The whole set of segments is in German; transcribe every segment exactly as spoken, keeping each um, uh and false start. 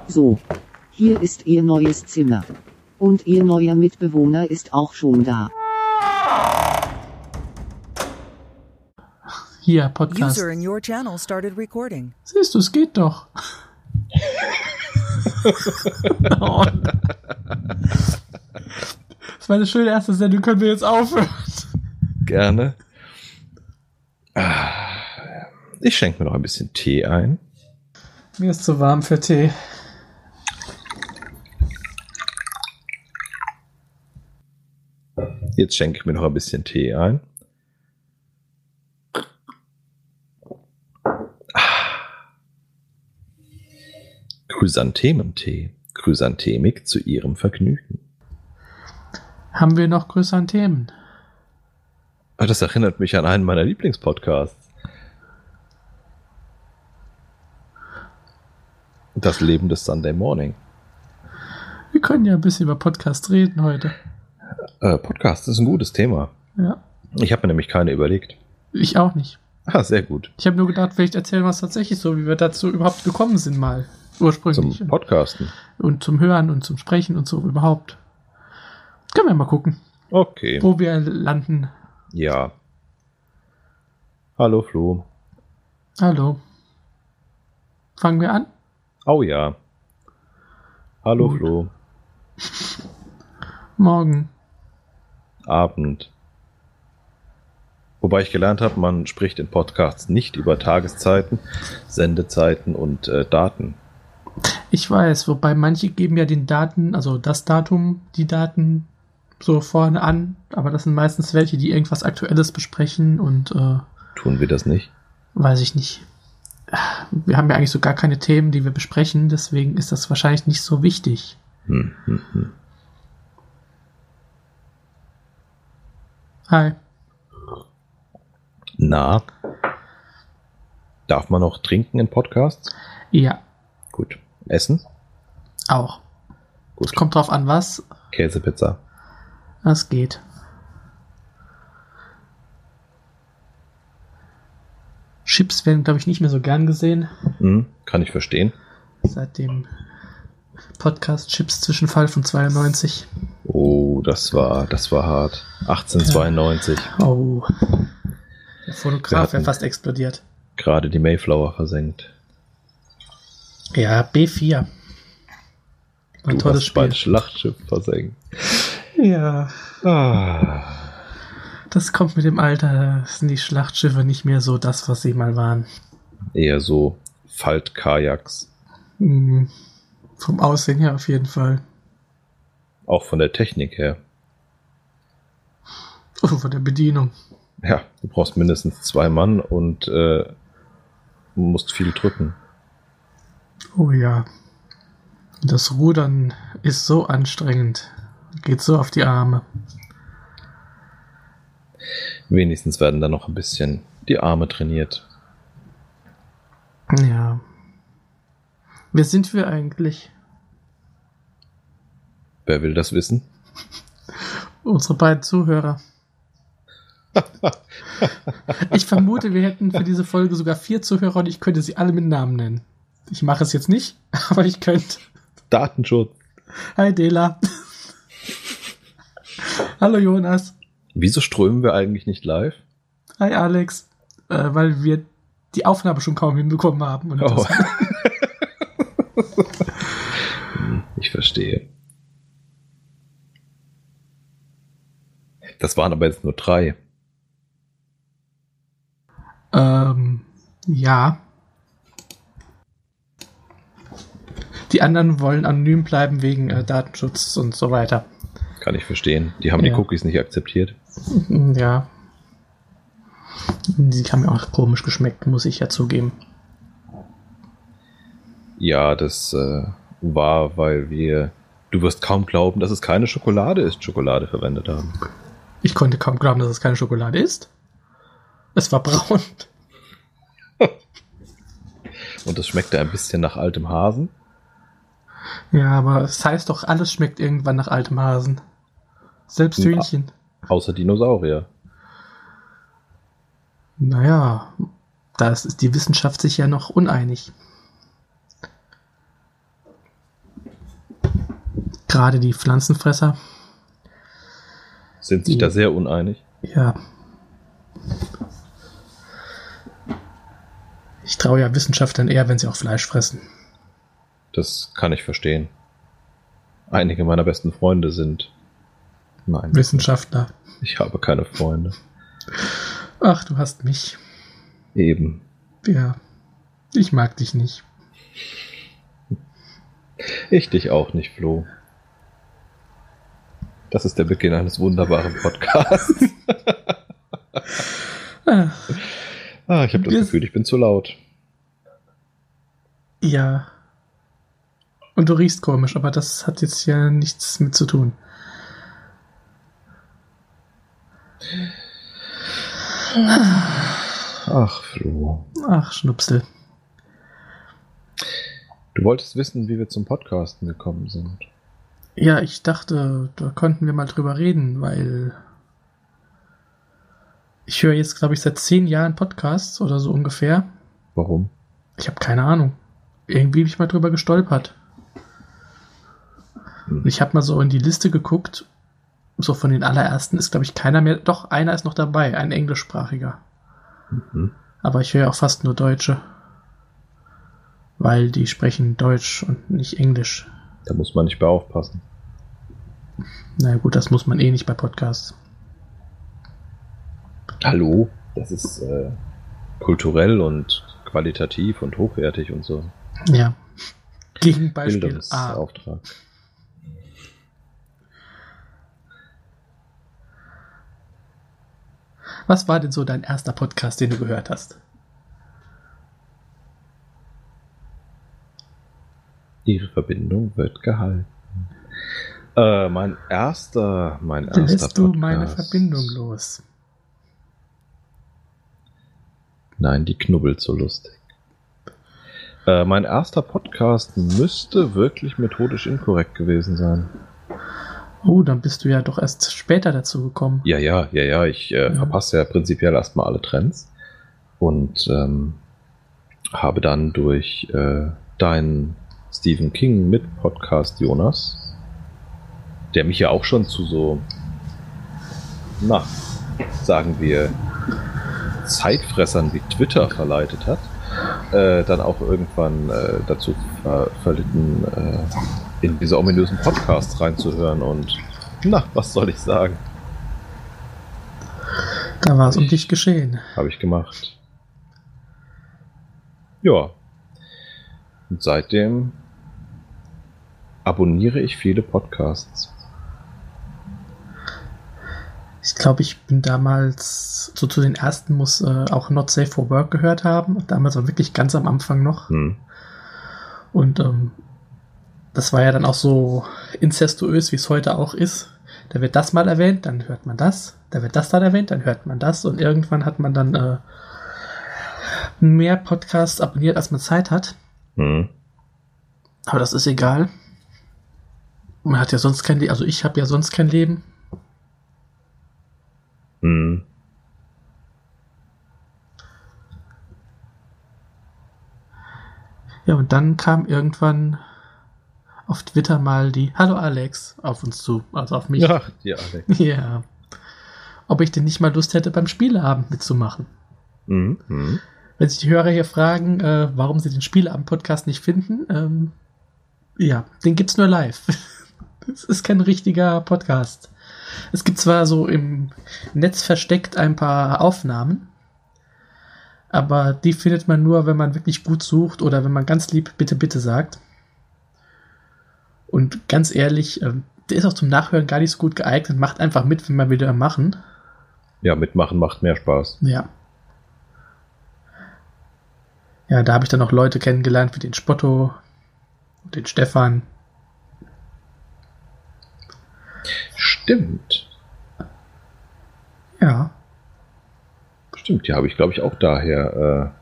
So. Hier ist Ihr neues Zimmer. Und Ihr neuer Mitbewohner ist auch schon da. Hier, Podcast. User in your channel started recording. Siehst du, es geht doch. Oh. Das war eine schöne erste Sendung, können wir jetzt aufhören. Gerne. Ich schenke mir noch ein bisschen Tee ein. Mir ist zu warm für Tee. Jetzt schenke ich mir noch ein bisschen Tee ein. Chrysanthementee. Chrysanthemik zu Ihrem Vergnügen. Haben wir noch größere Themen? Das erinnert mich an einen meiner Lieblingspodcasts. Das Leben des Sunday Morning. Wir können ja ein bisschen über Podcasts reden heute. Äh, Podcast ist ein gutes Thema. Ja. Ich habe mir nämlich keine überlegt. Ich auch nicht. Ah, sehr gut. Ich habe nur gedacht, vielleicht erzählen wir es tatsächlich so, wie wir dazu überhaupt gekommen sind mal. Ursprünglich. Zum Podcasten. Und zum Hören und zum Sprechen und so überhaupt. Können wir mal gucken. Okay. Wo wir landen. Ja. Hallo Flo. Hallo. Fangen wir an? Oh ja. Hallo Gut. Flo. Morgen. Abend. Wobei ich gelernt habe, man spricht in Podcasts nicht über Tageszeiten, Sendezeiten und äh, Daten. Ich weiß, wobei manche geben ja den Daten, also das Datum, die Daten so vorne an, aber das sind meistens welche, die irgendwas Aktuelles besprechen und äh, Tun wir das nicht? weiß ich nicht. Wir haben ja eigentlich so gar keine Themen, die wir besprechen, deswegen ist das wahrscheinlich nicht so wichtig. Hm, hm, hm. Hi. Na? Darf man noch trinken in Podcasts? Ja, Gut. Essen? auch. Gut. Es kommt drauf an, was. Käsepizza. Das geht. Chips werden, glaube ich, nicht mehr so gern gesehen. Hm, kann ich verstehen. Seit dem Podcast Chips Zwischenfall von zweiundneunzig. Oh, das war, das war hart. achtzehnhundertzweiundneunzig. Oh. Der Fotograf Wir wäre hatten- fast explodiert. Gerade die Mayflower versenkt. Ja, B vier. War ein Du tolles hast Spiel. mein Schlachtschiff versenkt. Ja. Ah. Das kommt mit dem Alter. Da sind die Schlachtschiffe nicht mehr so das, was sie mal waren. Eher so Faltkajaks. Hm. Vom Aussehen her auf jeden Fall. Auch von der Technik her. Oh, von der Bedienung. Ja, du brauchst mindestens zwei Mann und äh, musst viel drücken. Oh ja. Das Rudern ist so anstrengend. Geht so auf die Arme. Wenigstens werden dann noch ein bisschen die Arme trainiert. Ja. Wer sind wir eigentlich? Wer will das wissen? Unsere beiden Zuhörer. Ich vermute, wir hätten für diese Folge sogar vier Zuhörer und ich könnte sie alle mit Namen nennen. Ich mache es jetzt nicht, aber ich könnte. Datenschutz. Hi Dela. Hallo Jonas. Wieso strömen wir eigentlich nicht live? Hi Alex. Äh, weil wir die Aufnahme schon kaum hinbekommen haben. Und Oh. das, Hm, ich verstehe. Das waren aber jetzt nur drei. ähm, ja. Die anderen wollen anonym bleiben wegen äh, Datenschutz und so weiter. Kann ich verstehen. Die haben Ja. die Cookies nicht akzeptiert. Ja. Die haben mir auch komisch geschmeckt, muss ich ja zugeben. Ja, das äh, war, weil wir... Du wirst kaum glauben, dass es keine Schokolade ist, Schokolade verwendet haben. Ich konnte kaum glauben, dass es keine Schokolade ist. Es war braun. Und das schmeckte ein bisschen nach altem Hasen. Ja, aber es heißt doch, alles schmeckt irgendwann nach altem Hasen. Selbst Ja. Hühnchen. Außer Dinosaurier. Naja, da ist die Wissenschaft sich ja noch uneinig. Gerade die Pflanzenfresser. Sind sich da sehr uneinig? Ja. Ich traue ja Wissenschaftlern eher, wenn sie auch Fleisch fressen. Das kann ich verstehen. Einige meiner besten Freunde sind... Nein. Wissenschaftler. Ich habe keine Freunde. Ach, du hast mich. Eben. Ja. Ich mag dich nicht. Ich dich auch nicht, Flo. Das ist der Beginn eines wunderbaren Podcasts. Ah, ah, ich habe das Wir- Gefühl, ich bin zu laut. ja. Und du riechst komisch, aber das hat jetzt ja nichts mit zu tun. Ach, Flo. Ach, Schnupsel. Du wolltest wissen, wie wir zum Podcasten gekommen sind. Ja, ich dachte, da konnten wir mal drüber reden, weil ich höre jetzt, glaube ich, seit zehn Jahren Podcasts oder so ungefähr. Warum? Ich habe keine Ahnung. Irgendwie bin ich mal drüber gestolpert. Hm. Und ich habe mal so in die Liste geguckt. So von den allerersten ist, glaube ich, keiner mehr. Doch, einer ist noch dabei, ein englischsprachiger. Mhm. Aber ich höre auch fast nur Deutsche. Weil die sprechen Deutsch und nicht Englisch. Da muss man nicht mehr aufpassen. Na gut, das muss man eh nicht bei Podcasts. Hallo? Das ist äh, kulturell und qualitativ und hochwertig und so. Ja. Gegenbeispiel A. Bildungsauftrag. Was war denn so dein erster Podcast, den du gehört hast? Ihre Verbindung wird gehalten. Äh, mein erster, mein erster Lässt du Podcast. meine Verbindung los? Nein, die knubbelt so lustig. Äh, mein erster Podcast müsste wirklich methodisch inkorrekt gewesen sein. Oh, dann bist du ja doch erst später dazu gekommen. Ja, ja, ja, ja. Ich äh, Ja. verpasse ja prinzipiell erstmal alle Trends und ähm, habe dann durch äh, deinen Stephen King mit Podcast Jonas, der mich ja auch schon zu so, na, sagen wir, Zeitfressern wie Twitter verleitet hat, äh, dann auch irgendwann äh, dazu ver verlitten, äh, in diese ominösen Podcasts reinzuhören und na, was soll ich sagen? Da war es um dich geschehen. Habe ich gemacht. Ja. Und seitdem abonniere ich viele Podcasts. Ich glaube, ich bin damals, so zu den ersten muss äh, auch Not Safe for Work gehört haben. Damals war wirklich ganz am Anfang noch. Hm. Und ähm, das war ja dann auch so inzestuös, wie es heute auch ist. Da wird das mal erwähnt, dann hört man das. Da wird das dann erwähnt, dann hört man das. Und irgendwann hat man dann äh, mehr Podcasts abonniert, als man Zeit hat. Hm. Aber das ist egal. Man hat ja sonst kein Leben. Also ich habe ja sonst kein Leben. Hm. Ja, und dann kam irgendwann auf Twitter mal die Hallo Alex auf uns zu. Also auf mich. Ja, ja, Alex. Ja. Ob ich denn nicht mal Lust hätte, beim Spieleabend mitzumachen. Hm. Hm. Wenn sich die Hörer hier fragen, äh, warum sie den Spieleabend-Podcast nicht finden, ähm, ja, den gibt's nur live. Das ist kein richtiger Podcast. Es gibt zwar so im Netz versteckt ein paar Aufnahmen, aber die findet man nur, wenn man wirklich gut sucht oder wenn man ganz lieb bitte, bitte sagt. Und ganz ehrlich, ähm, der ist auch zum Nachhören gar nicht so gut geeignet. Macht einfach mit, wenn wir wieder machen. Ja, mitmachen macht mehr Spaß. Ja. Ja, da habe ich dann auch Leute kennengelernt wie den Spotto und den Stefan. Stimmt. Ja. Stimmt, die habe ich, glaube ich, auch daher äh,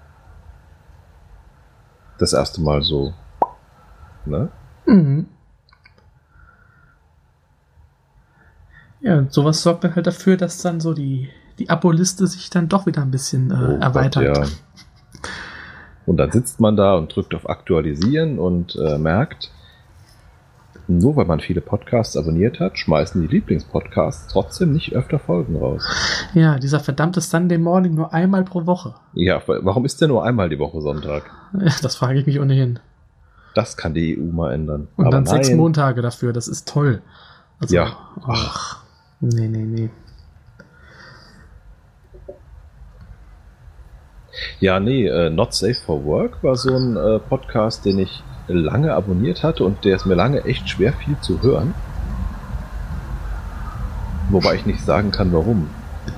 das erste Mal so. Ne? Mhm. Ja, und sowas sorgt dann halt dafür, dass dann so die, die Abo-Liste sich dann doch wieder ein bisschen äh, Oh Gott, erweitert. ja. Und dann sitzt man da und drückt auf Aktualisieren und äh, merkt, nur weil man viele Podcasts abonniert hat, schmeißen die Lieblingspodcasts trotzdem nicht öfter Folgen raus. Ja, dieser verdammte Sunday Morning nur einmal pro Woche. Ja, warum ist der nur einmal die Woche Sonntag? Ja, das frage ich mich ohnehin. Das kann die E U mal ändern. Und Aber dann sechs nein. Montage dafür, das ist toll. Also, Ja. Ach. Nee, nee, nee. Ja, nee, äh, Not Safe for Work war so ein äh, Podcast, den ich lange abonniert hatte und der ist mir lange echt schwer viel zu hören. Wobei ich nicht sagen kann, warum.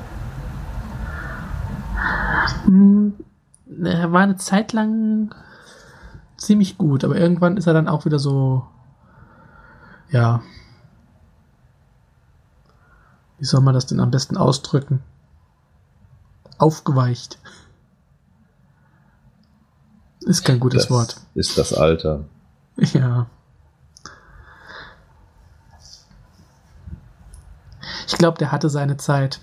Hm, er war eine Zeit lang ziemlich gut, aber irgendwann ist er dann auch wieder so, ja, wie soll man das denn am besten ausdrücken? Aufgeweicht. Ist kein gutes Das Wort. ist das Alter. Ja. Ich glaube, der hatte seine Zeit.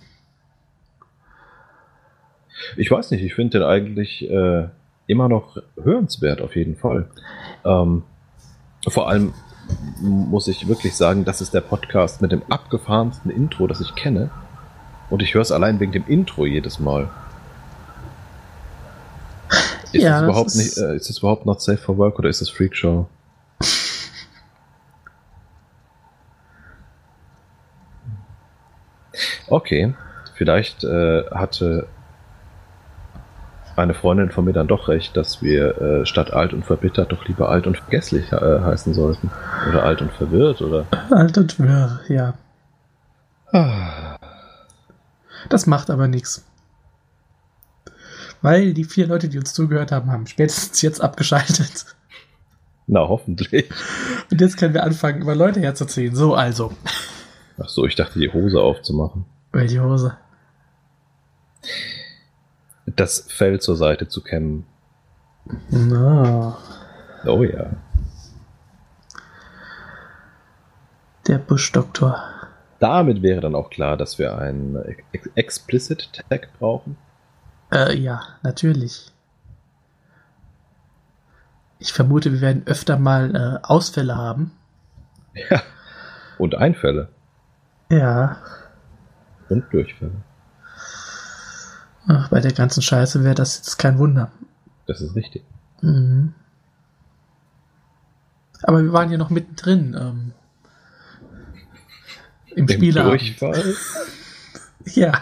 Ich weiß nicht, ich finde den eigentlich äh, immer noch hörenswert, auf jeden Fall. Ähm, vor allem muss ich wirklich sagen, das ist der Podcast mit dem abgefahrensten Intro, das ich kenne. Und ich höre es allein wegen dem Intro jedes Mal. Ist Ja, das das überhaupt ist- nicht, äh, ist das überhaupt Not Safe for Work oder ist das Freak Show? Okay, vielleicht äh, hatte eine Freundin von mir dann doch recht, dass wir äh, statt alt und verbittert doch lieber alt und vergesslich äh, heißen sollten. Oder alt und verwirrt, oder? Alt und wirr, ja. Ah, Das macht aber nichts. Weil die vier Leute, die uns zugehört haben, haben spätestens jetzt abgeschaltet. na, hoffentlich. Und jetzt können wir anfangen, über Leute herzuziehen. So, also. Ach so, ich dachte, die Hose aufzumachen. Welche Hose? Das Fell zur Seite zu kämmen. Na, Oh ja. der Buschdoktor. Damit wäre dann auch klar, dass wir einen Ex- Explicit Tag brauchen. Äh, ja, natürlich. Ich vermute, wir werden öfter mal äh, Ausfälle haben. Ja. Und Einfälle. Ja. Und Durchfälle. Ach, bei der ganzen Scheiße wäre das jetzt kein Wunder. Das ist richtig. Mhm. Aber wir waren ja noch mittendrin. Ähm, Im Im Spieleabend. Durchfall. Ja.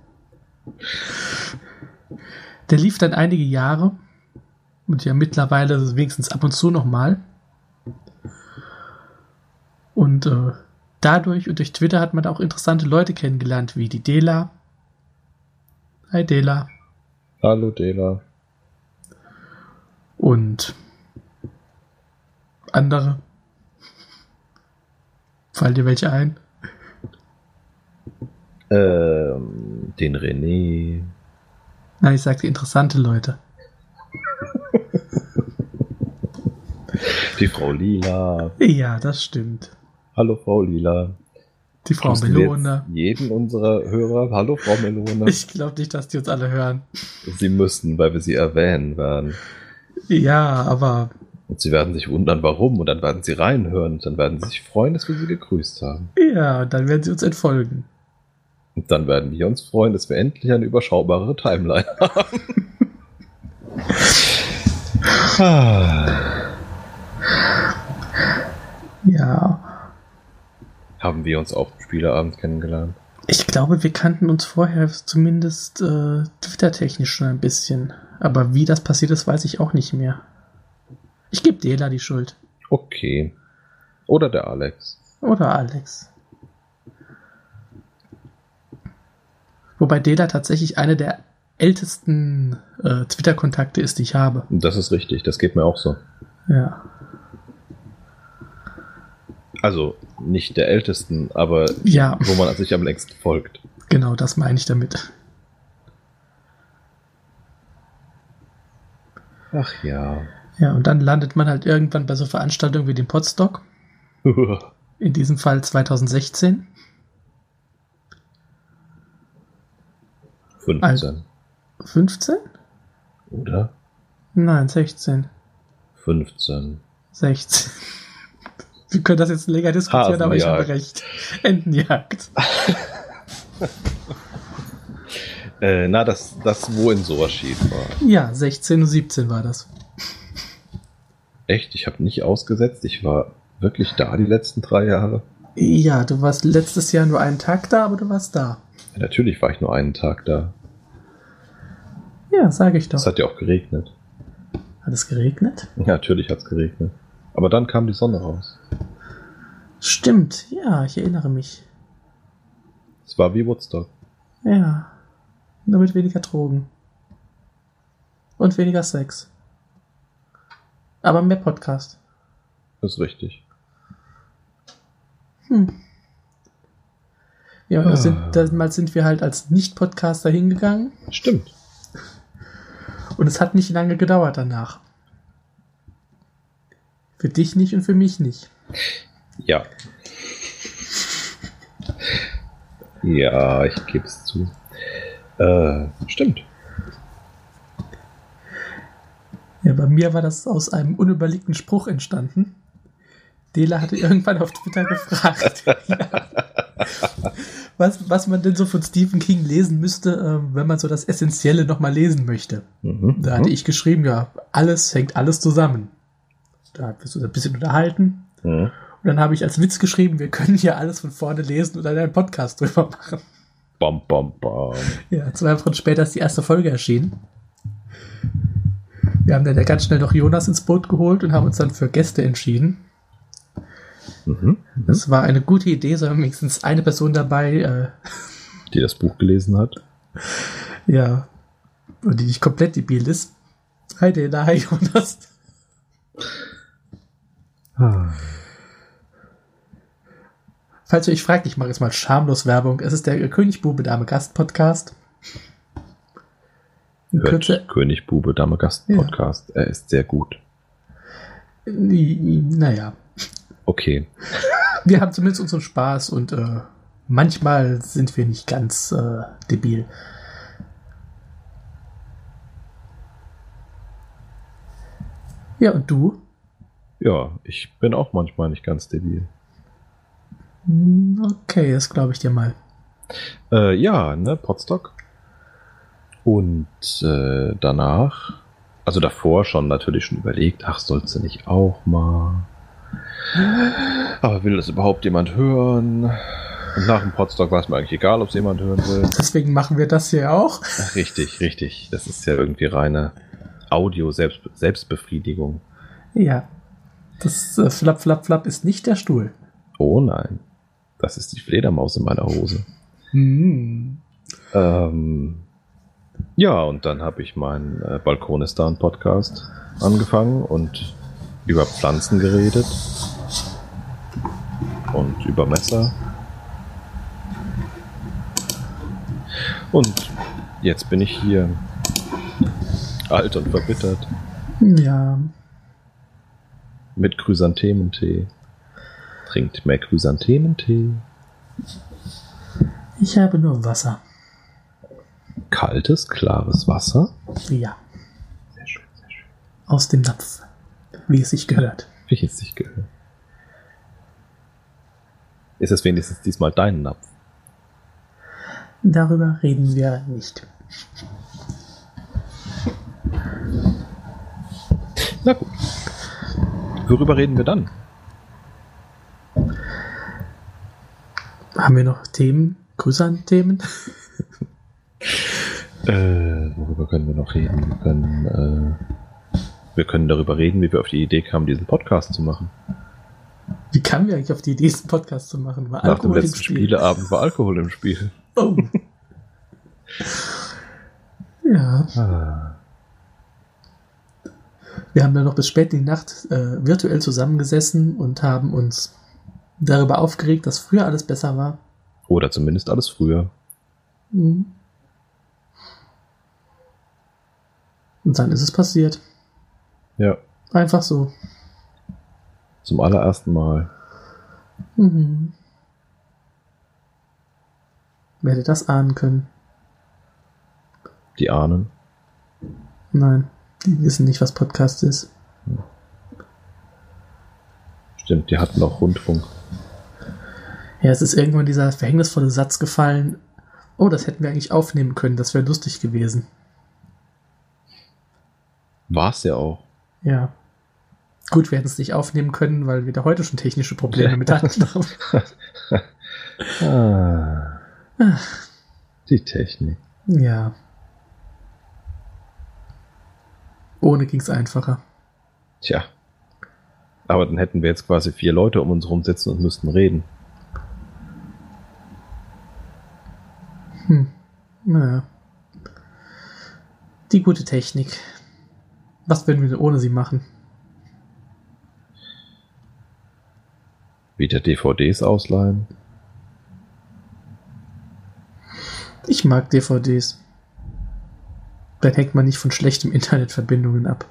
Der lief dann einige Jahre. Und ja mittlerweile wenigstens ab und zu nochmal. Und äh, dadurch und durch Twitter hat man auch interessante Leute kennengelernt, wie die Dela. Hi Dela. Hallo Dela. Und andere. Fallen dir welche ein? Ähm, den René. Nein, ich sagte interessante Leute. Die Frau Lila. Ja, das stimmt. Hallo Frau Lila. Die Frau Grüßen wir Melone. jetzt jeden unserer Hörer. Hallo Frau Melone. Ich glaube nicht, dass die uns alle hören. Sie müssen, weil wir sie erwähnen werden. Ja, aber Und sie werden sich wundern, warum. Und dann werden sie reinhören. Und dann werden sie sich freuen, dass wir sie gegrüßt haben. ja, dann werden sie uns entfolgen. Und dann werden wir uns freuen, dass wir endlich eine überschaubare Timeline haben. Ah. Ja, Haben wir uns auch im Spieleabend kennengelernt? ich glaube, wir kannten uns vorher zumindest äh, Twitter-technisch schon ein bisschen. Aber wie das passiert ist, weiß ich auch nicht mehr. Ich gebe Dela die Schuld. Okay. Oder der Alex. Oder Alex. Wobei Dela tatsächlich eine der ältesten äh, Twitter-Kontakte ist, die ich habe. Das ist richtig, das geht mir auch so. Ja. Also nicht der ältesten, aber Ja, wo man sich am längsten folgt. genau, das meine ich damit. Ach ja. Ja, und dann landet man halt irgendwann bei so Veranstaltungen wie dem Podstock. In diesem Fall zwanzig sechzehn. fünfzehn. fünfzehn? Oder? Nein, sechzehn. fünfzehn. sechzehn. Wir können das jetzt länger diskutieren, aber ich habe Hasenjagd. recht. Entenjagd. Äh, na, das, das wo in Soaschied war. Ja, sechzehn und siebzehn war das. Echt? Ich habe nicht ausgesetzt. Ich war wirklich da die letzten drei Jahre. Ja, du warst letztes Jahr nur einen Tag da, aber du warst da. Ja, natürlich war ich nur einen Tag da. Ja, sage ich doch. Es hat ja auch geregnet. Hat es geregnet? Ja, natürlich hat es geregnet. Aber dann kam die Sonne raus. Stimmt, ja, ich erinnere mich. Es war wie Woodstock. Ja, nur mit weniger Drogen. Und weniger Sex. Aber mehr Podcast. Das ist richtig. Hm. Ja, Ah. da sind, damals sind wir halt als Nicht-Podcaster hingegangen. Stimmt. Und es hat nicht lange gedauert danach. Für dich nicht und für mich nicht. Ja. Ja, ich gebe es zu. Äh, stimmt. Ja, bei mir war das aus einem unüberlegten Spruch entstanden. Dela hatte irgendwann auf Twitter gefragt, ja, was, was man denn so von Stephen King lesen müsste, äh, wenn man so das Essentielle nochmal lesen möchte. Mhm. Da hatte ich geschrieben, ja, alles hängt alles zusammen. Da hat wir uns ein bisschen unterhalten. Mhm. Und dann habe ich als Witz geschrieben, wir können hier alles von vorne lesen und dann einen Podcast drüber machen. Bam, bam, bam. Ja, zwei Wochen später ist die erste Folge erschienen. Wir haben dann ja ganz schnell noch Jonas ins Boot geholt und haben uns dann für Gäste entschieden. Mhm. Das war eine gute Idee, so haben wenigstens eine Person dabei, äh, Die das Buch gelesen hat. ja, und die nicht komplett debil ist. Hi Dela, hi Jonas. Ah. Falls ihr euch fragt, ich mache jetzt mal schamlos Werbung. Es ist der König, Bube, Dame, Gast Podcast. In Hört Kürze, König, Bube, Dame, Gast Ja. Podcast. Er ist sehr gut. n- naja, Okay. wir haben zumindest unseren Spaß und äh, manchmal sind wir nicht ganz äh, debil. Ja, und du? Ja, ich bin auch manchmal nicht ganz debil. Hm, Okay, das glaube ich dir mal. Äh, ja, ne, Podstock. Und äh, danach, also davor schon natürlich schon überlegt, ach, sollst du nicht auch mal? Aber will das überhaupt jemand hören? Und nach dem Podstock war es mir eigentlich egal, ob es jemand hören will. Deswegen machen wir das hier auch. Ach, richtig, richtig. Das ist ja irgendwie reine Audio-Selbstbefriedigung. Ja, das äh, Flap, Flap, Flap ist nicht der Stuhl. Oh nein, das ist die Fledermaus in meiner Hose. Hm. Ähm, ja, und dann habe ich meinen äh, Balkonistan-Podcast angefangen und über Pflanzen geredet und über Messer. Und jetzt bin ich hier, alt und verbittert, Ja, mit Chrysanthementee. Trinkt mehr Chrysanthementee. ich habe nur Wasser. Kaltes, klares Wasser. Ja, Sehr schön, sehr schön. aus dem Napf, wie es sich gehört. Wie es sich gehört. Ist es wenigstens diesmal dein Napf? Darüber reden wir nicht. Na gut. Worüber reden wir dann? Haben wir noch Themen? Grüße an Themen? Äh, worüber können wir noch reden? Wir können, äh, wir können darüber reden, wie wir auf die Idee kamen, diesen Podcast zu machen. Wie kamen wir eigentlich auf die Idee, diesen Podcast zu machen? War Nach dem Alkohol im letzten Spiel? Spieleabend war Alkohol im Spiel. Oh. Ja, Ah. wir haben dann noch bis spät in die Nacht äh, virtuell zusammengesessen und haben uns darüber aufgeregt, dass früher alles besser war. Oder zumindest alles früher. Mhm. Und dann ist es passiert. Ja, Einfach so. zum allerersten Mal. Mhm. Wer hätte das ahnen können? Die Ahnen. Nein, die wissen nicht, was Podcast ist. Stimmt, die hatten auch Rundfunk. Ja, es ist irgendwann dieser verhängnisvolle Satz gefallen. Oh, das hätten wir eigentlich aufnehmen können. Das wäre lustig gewesen. War es ja auch. Ja. Gut, wir hätten es nicht aufnehmen können, weil wir da heute schon technische Probleme mit hatten. ah, die Technik. Ja. Ohne ging es einfacher. Tja. Aber dann hätten wir jetzt quasi vier Leute um uns rumsitzen und müssten reden. Hm. Naja. Die gute Technik. Was würden wir ohne sie machen? Wieder D V Ds ausleihen. Ich mag D V Ds. Dann hängt man nicht von schlechten Internetverbindungen ab.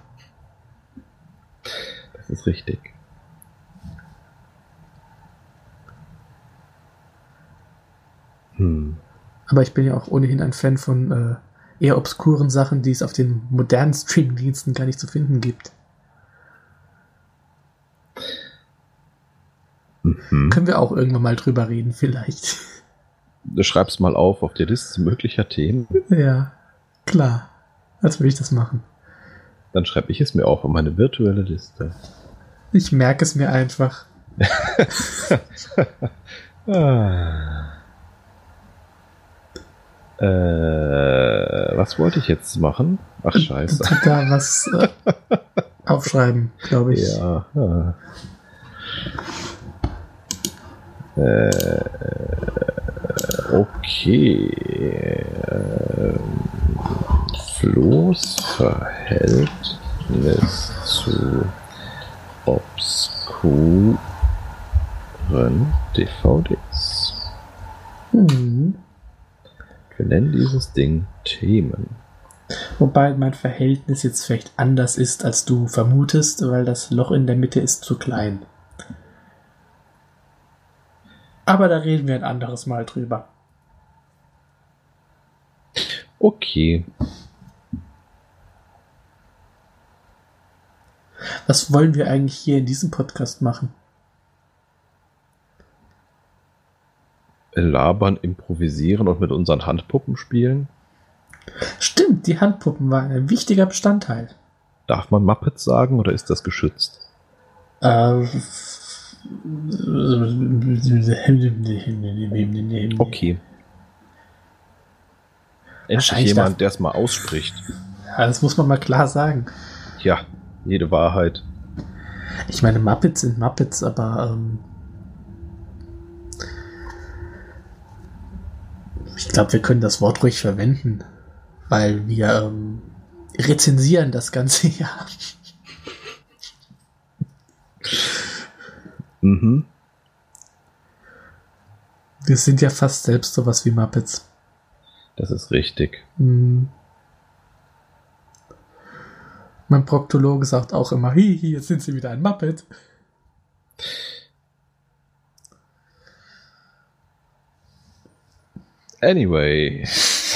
Das ist richtig. Hm. Aber ich bin ja auch ohnehin ein Fan von äh, eher obskuren Sachen, die es auf den modernen Streamingdiensten gar nicht zu finden gibt. Mhm. Können wir auch irgendwann mal drüber reden, vielleicht. Du schreibst mal auf auf der Liste möglicher Themen. Ja, klar. Als würde ich das machen. Dann schreibe ich es mir auf auf meine virtuelle Liste. Ich merke es mir einfach. ah. Äh, was wollte ich jetzt machen? Ach, scheiße. Da was äh, aufschreiben, glaube ich. Ja. ja. Äh, okay. Äh, Flo's Verhältnis zu obskuren D V Ds. Mhm. Wir nennen dieses Ding Themen. Wobei mein Verhältnis jetzt vielleicht anders ist, als du vermutest, weil das Loch in der Mitte ist zu klein. Aber da reden wir ein anderes Mal drüber. Okay. Was wollen wir eigentlich hier in diesem Podcast machen? Labern, improvisieren und mit unseren Handpuppen spielen. Stimmt, die Handpuppen waren ein wichtiger Bestandteil. Darf man Muppets sagen oder ist das geschützt? Äh, Okay. Endlich Wahrscheinlich jemand, darf- der es mal ausspricht. Ja, das muss man mal klar sagen. Ja, jede Wahrheit. Ich meine, Muppets sind Muppets, aber ähm, ich glaube, wir können das Wort ruhig verwenden, weil wir ähm, rezensieren das ganze Jahr. Mhm. Wir sind ja fast selbst sowas wie Muppets. Das ist richtig. Hm. Mein Proktologe sagt auch immer, hihi, jetzt sind sie wieder ein Muppet. Anyway.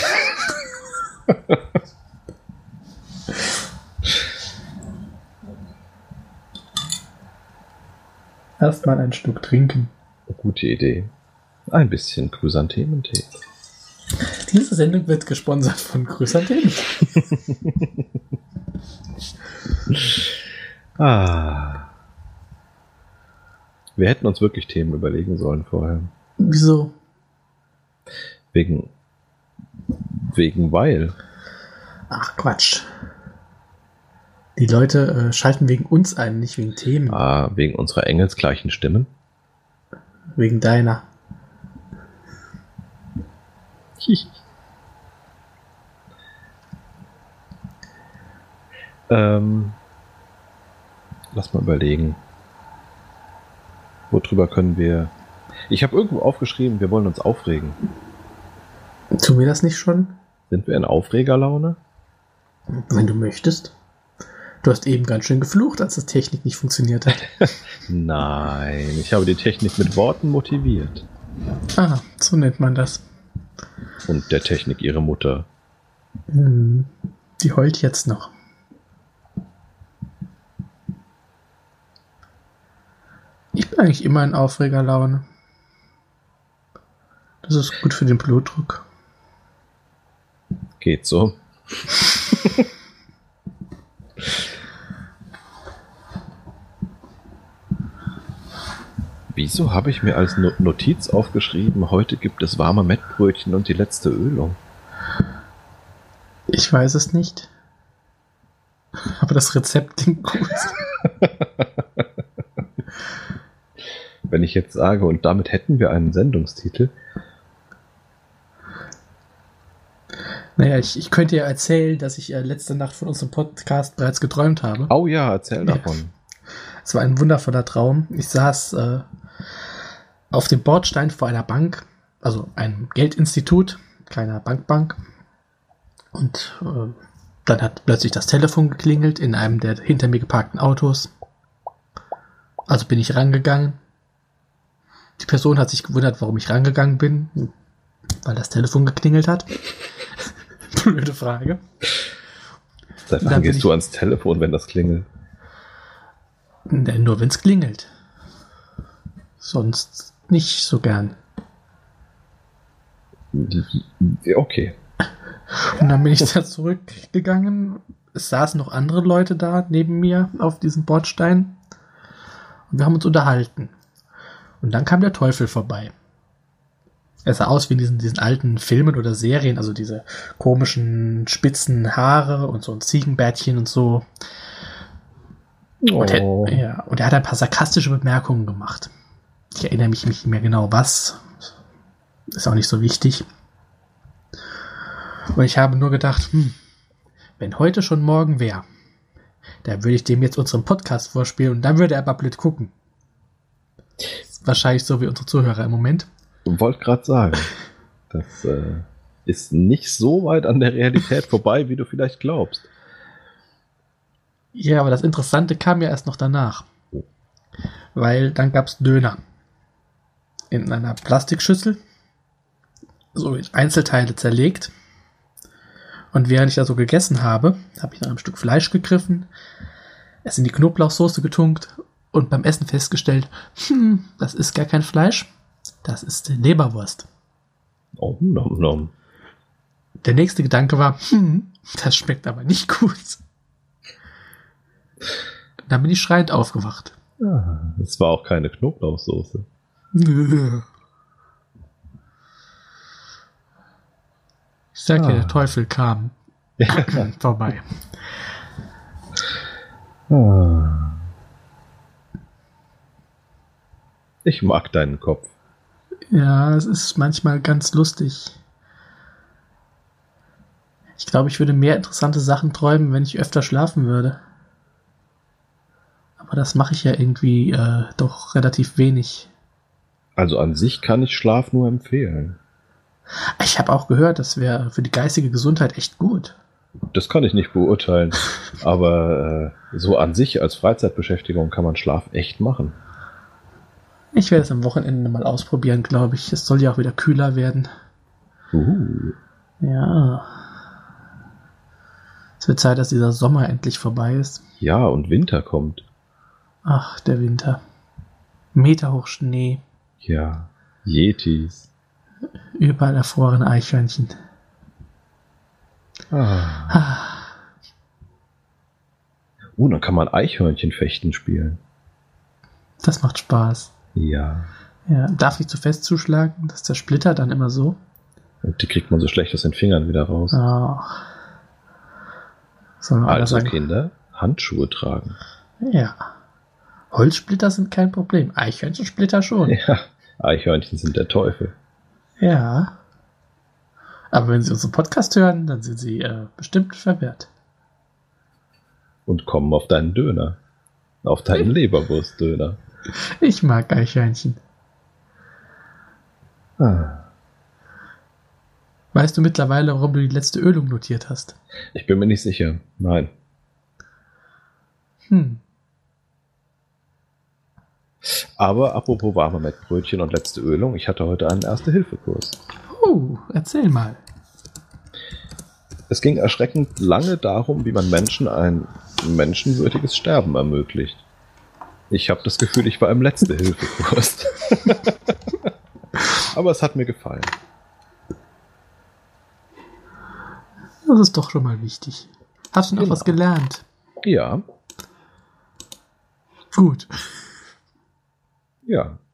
Erstmal ein Stück trinken. Gute Idee. Ein bisschen Chrysanthementee. Diese Sendung wird gesponsert von Chrysanthemen. Ah. Wir hätten uns wirklich Themen überlegen sollen vorher. Wieso? Wegen. Wegen weil. Ach, Quatsch. Die Leute äh, schalten wegen uns ein, nicht wegen Themen. Ah, wegen unserer engelsgleichen Stimmen. Wegen deiner. ähm, lass mal überlegen. Worüber können wir... Ich habe irgendwo aufgeschrieben, wir wollen uns aufregen. Tun wir das nicht schon? Sind wir in Aufregerlaune? Wenn du möchtest. Du hast eben ganz schön geflucht, als die Technik nicht funktioniert hat. Nein, ich habe die Technik mit Worten motiviert. Ah, so nennt man das. Und der Technik ihre Mutter. Hm, die heult jetzt noch. bin eigentlich immer in Aufregerlaune. Das ist gut für den Blutdruck. Geht so. Wieso habe ich mir als Notiz aufgeschrieben, heute gibt es warme Mettbrötchen und die letzte Ölung? Ich weiß es nicht. Aber das Rezept klingt gut. Wenn ich jetzt sage, und damit hätten wir einen Sendungstitel. Naja, ich, ich könnte ja erzählen, dass ich äh, letzte Nacht von unserem Podcast bereits geträumt habe. Oh ja, erzähl davon. Ja. Es war ein wundervoller Traum. Ich saß äh, auf dem Bordstein vor einer Bank, also einem Geldinstitut, keiner Bankbank. Und äh, dann hat plötzlich das Telefon geklingelt in einem der hinter mir geparkten Autos. Also bin ich rangegangen. Die Person hat sich gewundert, warum ich rangegangen bin, weil das Telefon geklingelt hat. Blöde Frage. Seit wann gehst du ans Telefon, wenn das klingelt? Nur wenn es klingelt. Sonst nicht so gern. Okay. Und dann bin ich da zurückgegangen. Es saßen noch andere Leute da neben mir auf diesem Bordstein. Und wir haben uns unterhalten. Und dann kam der Teufel vorbei. Er sah aus wie in diesen, diesen alten Filmen oder Serien, also diese komischen spitzen Haare und so ein Ziegenbärtchen und so. Und, Oh. er, ja, und er hat ein paar sarkastische Bemerkungen gemacht. Ich erinnere mich nicht mehr genau was. Ist auch nicht so wichtig. Und ich habe nur gedacht, hm, wenn heute schon morgen wäre, dann würde ich dem jetzt unseren Podcast vorspielen und dann würde er aber blöd gucken. Wahrscheinlich so wie unsere Zuhörer im Moment. Ich wollte gerade sagen, das äh, ist nicht so weit an der Realität vorbei, wie du vielleicht glaubst. Ja, aber das Interessante kam ja erst noch danach. Weil dann gab es Döner. In einer Plastikschüssel. So in Einzelteile zerlegt. Und während ich da so gegessen habe, habe ich nach einem Stück Fleisch gegriffen, es in die Knoblauchsoße getunkt und beim Essen festgestellt, hm, das ist gar kein Fleisch, das ist Leberwurst. Oh, nom, nom. Der nächste Gedanke war, hm, das schmeckt aber nicht gut. Dann bin ich schreiend aufgewacht. Ah, es war auch keine Knoblauchsoße. Ich sag ja, Ah. der Teufel kam vorbei. Ah. Ich mag deinen Kopf. Ja, es ist manchmal ganz lustig. Ich glaube, ich würde mehr interessante Sachen träumen, wenn ich öfter schlafen würde. Aber das mache ich ja irgendwie äh, doch relativ wenig. Also an sich kann ich Schlaf nur empfehlen. Ich habe auch gehört, das wäre für die geistige Gesundheit echt gut. Das kann ich nicht beurteilen. Aber äh, so an sich als Freizeitbeschäftigung kann man Schlaf echt machen. Ich werde es am Wochenende mal ausprobieren, glaube ich. Es soll ja auch wieder kühler werden. Uh. Ja. Es wird Zeit, dass dieser Sommer endlich vorbei ist. Ja, und Winter kommt. Ach, der Winter. Meterhoch Schnee. Ja, Yetis. Überall erfrorene Eichhörnchen. Ah. Uh, dann kann man Eichhörnchenfechten spielen. Das macht Spaß. Ja. Ja, darf nicht zu fest zuschlagen, das zersplittert dann immer so. Und die kriegt man so schlecht aus den Fingern wieder raus. Oh. Soll man Also sagen. Kinder, Handschuhe tragen. Ja. Holzsplitter sind kein Problem. Eichhörnchensplitter schon. Ja, Eichhörnchen sind der Teufel. Ja. Aber wenn Sie unseren Podcast hören, dann sind Sie äh, bestimmt verwirrt. Und kommen auf deinen Döner. Auf deinen Leberwurstdöner. Ich mag Eichhörnchen. Ah. Weißt du mittlerweile, warum du die letzte Ölung notiert hast? Ich bin mir nicht sicher. Nein. Hm. Aber apropos warme Mettbrötchen und letzte Ölung, ich hatte heute einen Erste-Hilfe-Kurs. Oh, erzähl mal. Es ging erschreckend lange darum, wie man Menschen ein menschenwürdiges Sterben ermöglicht. Ich habe das Gefühl, ich war im Letzte-Hilfe-Kurs. Aber es hat mir gefallen. Das ist doch schon mal wichtig. Hast du noch Genau. was gelernt? Ja, Gut. ja.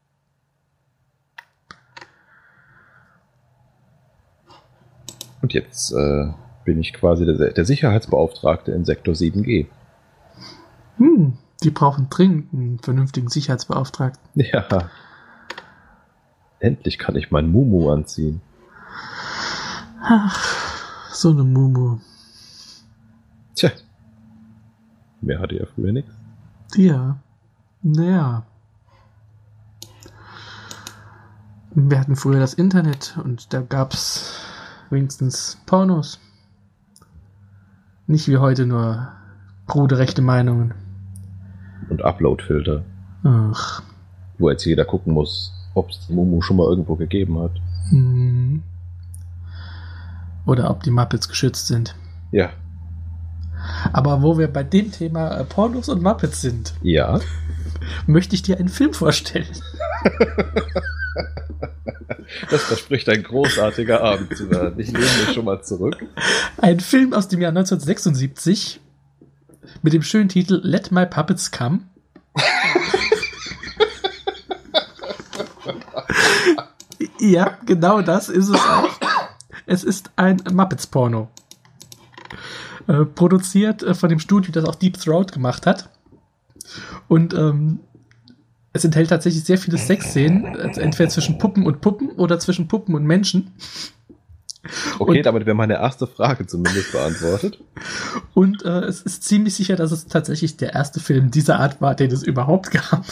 Und jetzt äh, bin ich quasi der, der Sicherheitsbeauftragte in Sektor sieben G. Hm, die brauchen dringend einen vernünftigen Sicherheitsbeauftragten. Ja. Endlich kann ich meinen Mumu anziehen. Ach, so eine Mumu. Tja. Mehr hatte ja früher nichts. Ja. Naja. Wir hatten früher das Internet und da gab's wenigstens Pornos. Nicht wie heute nur bruderechte Meinungen. Und Upload-Filter, Ach. wo jetzt jeder gucken muss, ob es Mumu schon mal irgendwo gegeben hat. Hm. Oder ob die Muppets geschützt sind. Ja. Aber wo wir bei dem Thema äh, Pornos und Muppets sind, Ja. möchte ich dir einen Film vorstellen. Das verspricht ein großartiger Abend zu werden. Ich lehne mich schon mal zurück. Ein Film aus dem Jahr neunzehnhundertsechsundsiebzig mit dem schönen Titel Let My Puppets Come. Ja, genau das ist es auch. Es ist ein Muppets-Porno. Äh, produziert äh, von dem Studio, das auch Deep Throat gemacht hat. Und ähm, es enthält tatsächlich sehr viele Sexszenen, also entweder zwischen Puppen und Puppen oder zwischen Puppen und Menschen. Okay, Und- damit wäre meine erste Frage zumindest beantwortet. Und äh, es ist ziemlich sicher, dass es tatsächlich der erste Film dieser Art war, den es überhaupt gab.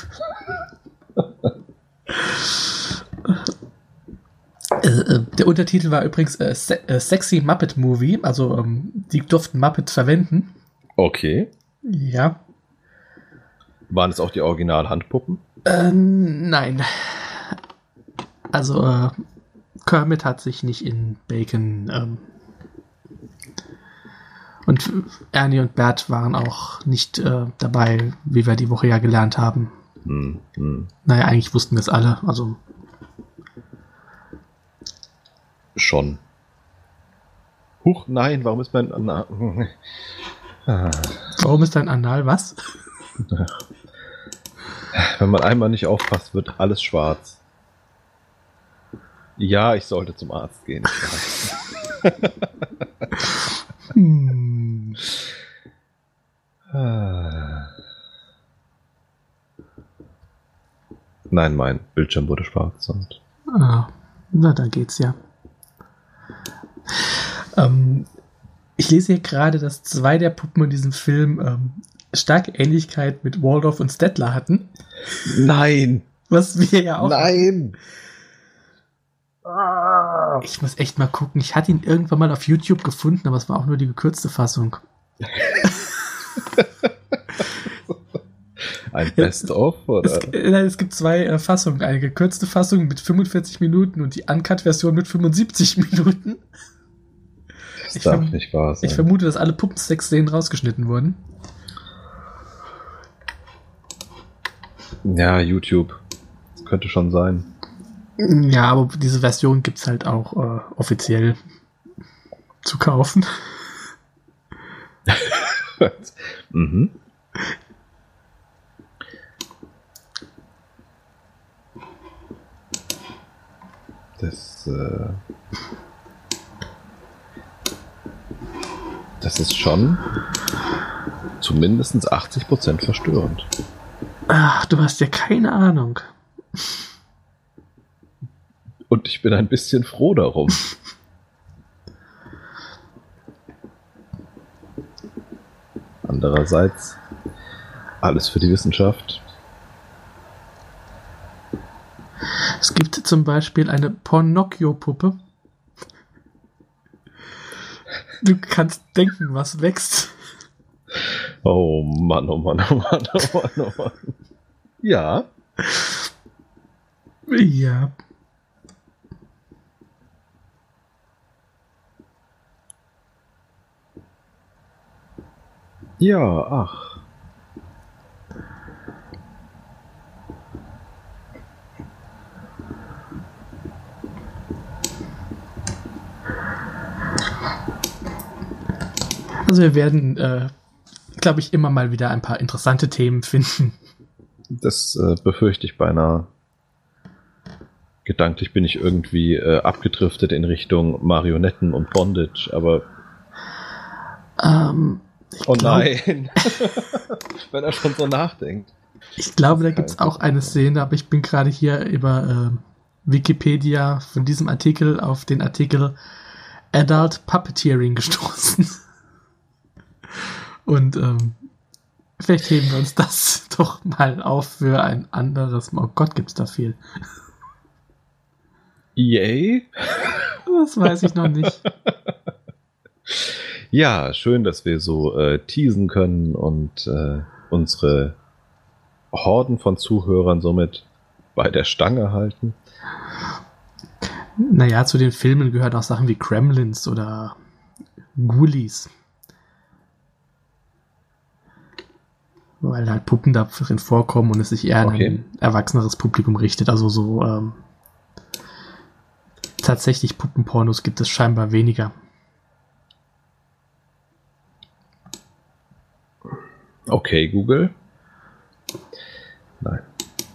äh, äh, der Untertitel war übrigens äh, Se äh, Sexy Muppet Movie, also ähm, die durften Muppets verwenden. Okay. Ja. Waren es auch die Original-Handpuppen? Ähm, nein. Also äh, Kermit hat sich nicht in Bacon ähm, und Ernie und Bert waren auch nicht äh, dabei, wie wir die Woche ja gelernt haben. Hm, hm. Naja, eigentlich wussten wir es alle. Also Schon. Huch, nein, warum ist mein... Na, ah. warum ist dein Anal was? Wenn man einmal nicht aufpasst, wird alles schwarz. Ja, ich sollte zum Arzt gehen. Hm. Ah. Nein, mein Bildschirm wurde schwarz. Und Ah, na, da geht's ja. Ähm, ich lese hier gerade, dass zwei der Puppen in diesem Film ähm, starke Ähnlichkeit mit Waldorf und Stettler hatten. nein! Was wir ja auch. Nein! Ich muss echt mal gucken. Ich hatte ihn irgendwann mal auf YouTube gefunden, aber es war auch nur die gekürzte Fassung. Ein Best-of, oder? Es, äh, nein, es gibt zwei äh, Fassungen. Eine gekürzte Fassung mit fünfundvierzig Minuten und die Uncut-Version mit fünfundsiebzig Minuten. Das ich darf verm- nicht wahr sein. Ich vermute, dass alle Puppensex-Szenen rausgeschnitten wurden. Ja, YouTube. Das könnte schon sein. Ja, aber diese Version gibt's halt auch äh, offiziell zu kaufen. mhm. Das, äh, das ist schon zumindest achtzig Prozent verstörend. Ach, du hast ja keine Ahnung. Und ich bin ein bisschen froh darum. Andererseits, alles für die Wissenschaft. Es gibt zum Beispiel eine Pornocchio-Puppe. Du kannst denken, was wächst. Oh Mann, oh Mann, oh Mann, oh Mann, oh Mann. Ja. Ja. Ja, ach. Also wir werden, äh, glaube ich, immer mal wieder ein paar interessante Themen finden. Das äh, befürchte ich beinahe. Gedanklich bin ich irgendwie äh, abgedriftet in Richtung Marionetten und Bondage, aber ähm, oh glaub, nein, wenn er schon so nachdenkt. Ich glaube, da gibt es auch eine Szene, aber ich bin gerade hier über äh, Wikipedia von diesem Artikel auf den Artikel Adult Puppeteering gestoßen. Und ähm, vielleicht heben wir uns das doch mal auf für ein anderes. Oh Gott, gibt's da viel. Yay? Das weiß ich noch nicht. Ja, schön, dass wir so äh, teasen können und äh, unsere Horden von Zuhörern somit bei der Stange halten. Naja, zu den Filmen gehört auch Sachen wie Gremlins oder Ghoulies. Weil halt Puppen da drin vorkommen und es sich eher Okay. an ein erwachseneres Publikum richtet. Also so ähm, tatsächlich Puppenpornos gibt es scheinbar weniger. Okay, Google. Nein.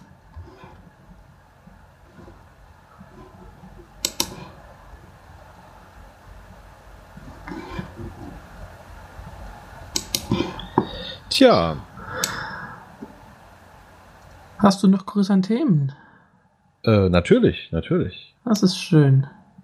Tja, Hast du noch größere Themen? äh, natürlich, natürlich. Das ist schön.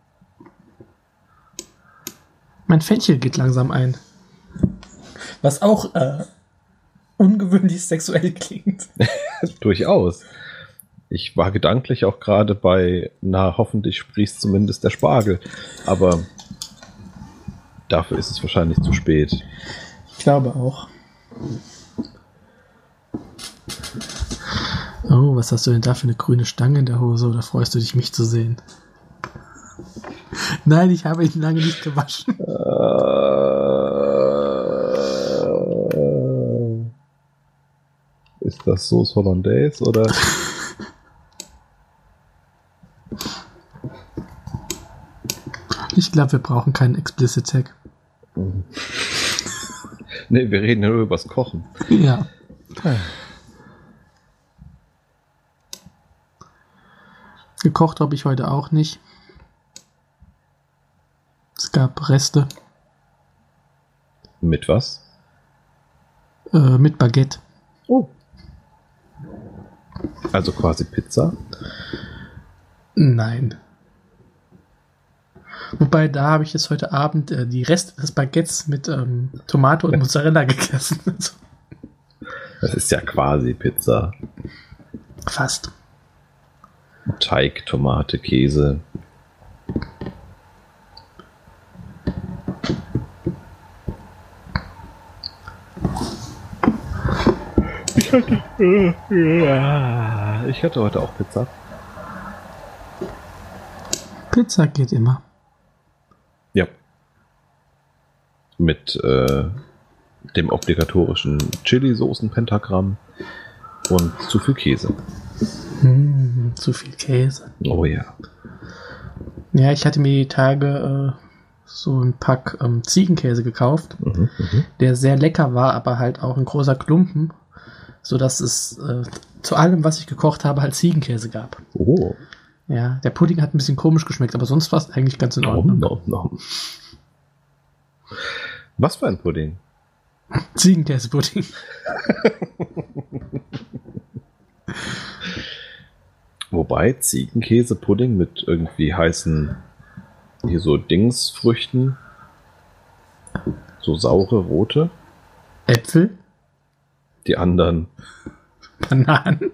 Mein Fenchel geht langsam ein. Was auch äh, ungewöhnlich sexuell klingt. Durchaus. Ich war gedanklich auch gerade bei, na, hoffentlich sprießt zumindest der Spargel. Aber dafür ist es wahrscheinlich zu spät. Ich glaube auch. Oh, was hast du denn da für eine grüne Stange in der Hose? Oder freust du dich, mich zu sehen? Nein, ich habe ihn lange nicht gewaschen. Äh, ist das Sauce Hollandaise oder? Ich glaube, wir brauchen keinen Explicit Tag. Nee, wir reden ja nur übers Kochen. Ja. Gekocht habe ich heute auch nicht. Es gab Reste Mit was? äh, mit Baguette. Oh. Also quasi Pizza? Nein. Wobei, da habe ich jetzt heute Abend äh, die Reste des Baguettes mit ähm, Tomate und Mozzarella gegessen. Also, Das ist ja quasi Pizza. fast. Teig, Tomate, Käse. Ich hatte, ja, ich hatte heute auch Pizza. Pizza geht immer. Ja. Mit äh, dem obligatorischen Chili-Soßen-Pentagramm und zu viel Käse. Hm, zu viel Käse. Oh ja. Ja, ich hatte mir die Tage äh, so ein Pack ähm, Ziegenkäse gekauft, Mhm, mhm. der sehr lecker war, aber halt auch ein großer Klumpen, sodass es äh, zu allem, was ich gekocht habe, halt Ziegenkäse gab. Oh. Ja, der Pudding hat ein bisschen komisch geschmeckt, aber sonst war es eigentlich ganz in Nom, Ordnung. nom, nom. Was für ein Pudding? Ziegenkäsepudding. Wobei Ziegenkäsepudding mit irgendwie heißen, hier so Dingsfrüchten, so saure, rote, Äpfel, die anderen. Bananen.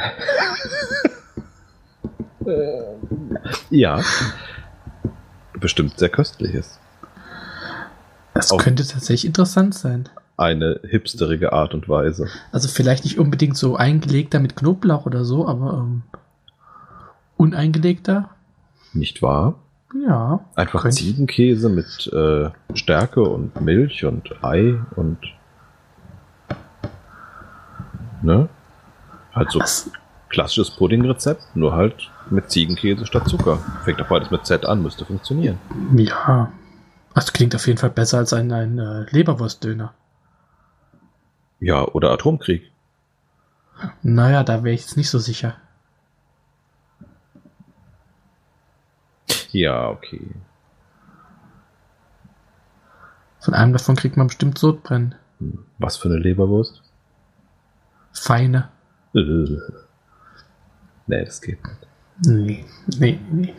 Ja. Bestimmt sehr köstliches. Das Auf- könnte tatsächlich interessant sein. Eine hipsterige Art und Weise. Also vielleicht nicht unbedingt so eingelegter mit Knoblauch oder so, aber ähm, uneingelegter, Nicht wahr? ja. Einfach könnte- Ziegenkäse mit äh, Stärke und Milch und Ei und ne? Halt so Was? klassisches Puddingrezept, nur halt mit Ziegenkäse statt Zucker. Fängt doch beides mit Z an, müsste funktionieren. Ja. Das klingt auf jeden Fall besser als ein, ein äh, Leberwurstdöner. Ja, oder Atomkrieg. Naja, da wäre ich jetzt nicht so sicher. Ja, okay. Von einem davon kriegt man bestimmt Sodbrennen. Hm, Was für eine Leberwurst? Feine. Äh. Nee, das geht nicht. Nee, nee, nee.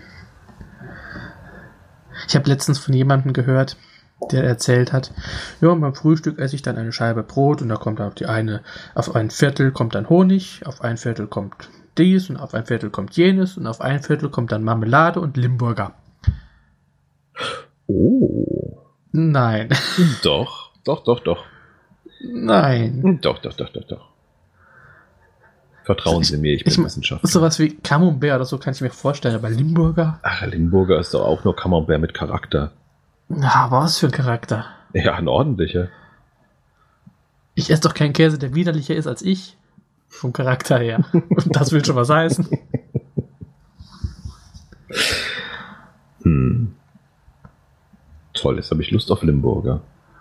Ich habe letztens von jemandem gehört, der erzählt hat, ja, beim Frühstück esse ich dann eine Scheibe Brot und da kommt auf die eine, auf ein Viertel kommt dann Honig, auf ein Viertel kommt dies und auf ein Viertel kommt jenes und auf ein Viertel kommt dann Marmelade und Limburger. Oh. Nein. Doch, doch, doch, doch. Nein. Doch, doch, doch, doch, doch. Vertrauen Sie mir, ich bin Ich, Wissenschaftler. sowas wie Camembert oder so kann ich mir vorstellen, aber Limburger? Ach, Limburger ist doch auch nur Camembert mit Charakter. Na, was für ein Charakter. Ja, ein ordentlicher. Ich esse doch keinen Käse, der widerlicher ist als ich. Vom Charakter her. Und das will schon was heißen. Hm. Toll, jetzt habe ich Lust auf Limburger.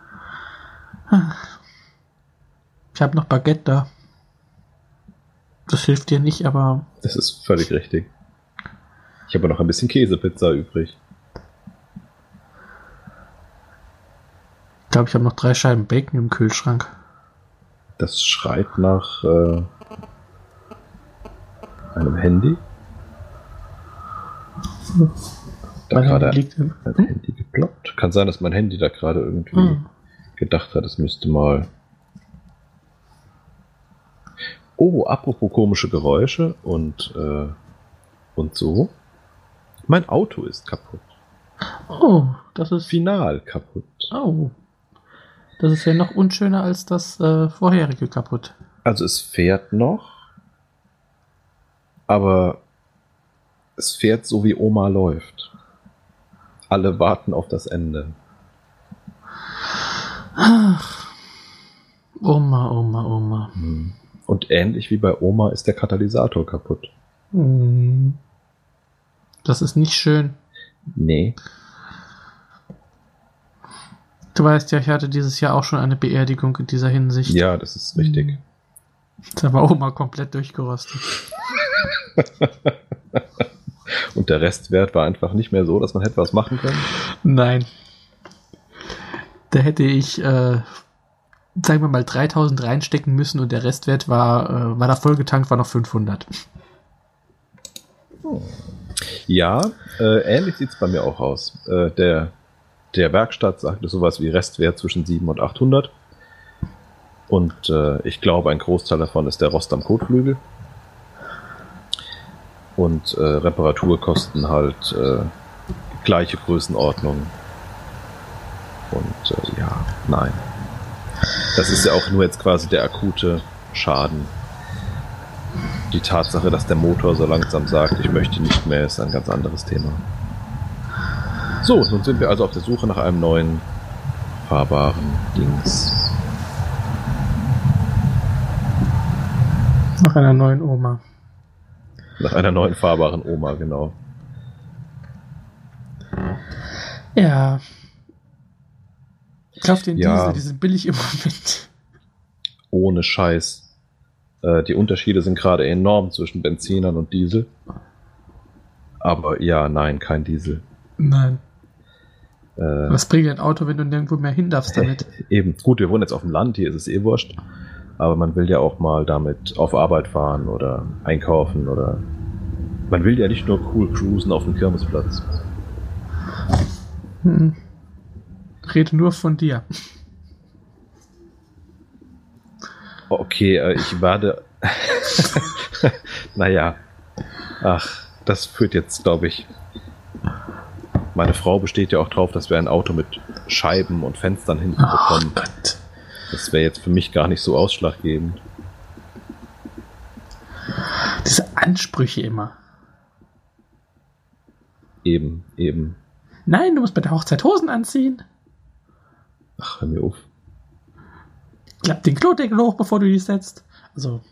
Ich habe noch Baguette da. Das hilft dir nicht, aber... Das ist völlig richtig. Ich habe noch ein bisschen Käsepizza übrig. Ich glaube, ich habe noch drei Scheiben Bacon im Kühlschrank. Das schreit nach äh, einem Handy. Da Mein gerade Handy liegt im... ein Hm? Handy geploppt. Kann sein, dass mein Handy da gerade irgendwie Hm. gedacht hat, es müsste mal... Oh, apropos komische Geräusche und, äh, und so. Mein Auto ist kaputt. Oh, das ist... Final kaputt. Oh. Das ist ja noch unschöner als das äh, vorherige kaputt. Also es fährt noch, aber es fährt so wie Oma läuft. Alle warten auf das Ende. Ach. Oma, Oma, Oma. Hm. Und ähnlich wie bei Oma ist der Katalysator kaputt. Hm. Das ist nicht schön. Nee. Du weißt ja, ich hatte dieses Jahr auch schon eine Beerdigung in dieser Hinsicht. Ja, das ist richtig. Da war Oma komplett durchgerostet. Und der Restwert war einfach nicht mehr so, dass man hätte was machen können? Nein. Da hätte ich, äh, sagen wir mal, dreitausend reinstecken müssen und der Restwert war, äh, war da vollgetankt, war noch fünfhundert. Ja, äh, ähnlich sieht es bei mir auch aus. Äh, der, der Werkstatt sagte sowas wie Restwert zwischen siebenhundert und achthundert. Und äh, ich glaube, ein Großteil davon ist der Rost am Kotflügel. Und äh, Reparaturkosten halt äh, gleiche Größenordnung. Und äh, ja, nein. Das ist ja auch nur jetzt quasi der akute Schaden. Die Tatsache, dass der Motor so langsam sagt, ich möchte nicht mehr, ist ein ganz anderes Thema. So, nun sind wir also auf der Suche nach einem neuen fahrbaren Dings. Nach einer neuen Oma. Nach einer neuen fahrbaren Oma, genau. Ja. Kauf den Ja. Diesel, die sind billig im Moment. Ohne Scheiß. Äh, die Unterschiede sind gerade enorm zwischen Benzinern und Diesel. Aber ja, nein, kein Diesel. Nein. Äh, Was bringt ein Auto, wenn du nirgendwo mehr hin darfst damit? Eben, gut, wir wohnen jetzt auf dem Land, hier ist es eh wurscht. Aber man will ja auch mal damit auf Arbeit fahren oder einkaufen oder... Man will ja nicht nur cool cruisen auf dem Kirmesplatz. Hm. Rede nur von dir. Okay, äh, ich werde... naja. Ach, das führt jetzt, glaube ich... Meine Frau besteht ja auch drauf, dass wir ein Auto mit Scheiben und Fenstern hinten Ach bekommen. Gott. Das wäre jetzt für mich gar nicht so ausschlaggebend. Diese Ansprüche immer. Eben, eben. Nein, du musst bei der Hochzeit Hosen anziehen. Ach, hör mir auf. Klapp den Klodeckel hoch, bevor du die setzt. Also.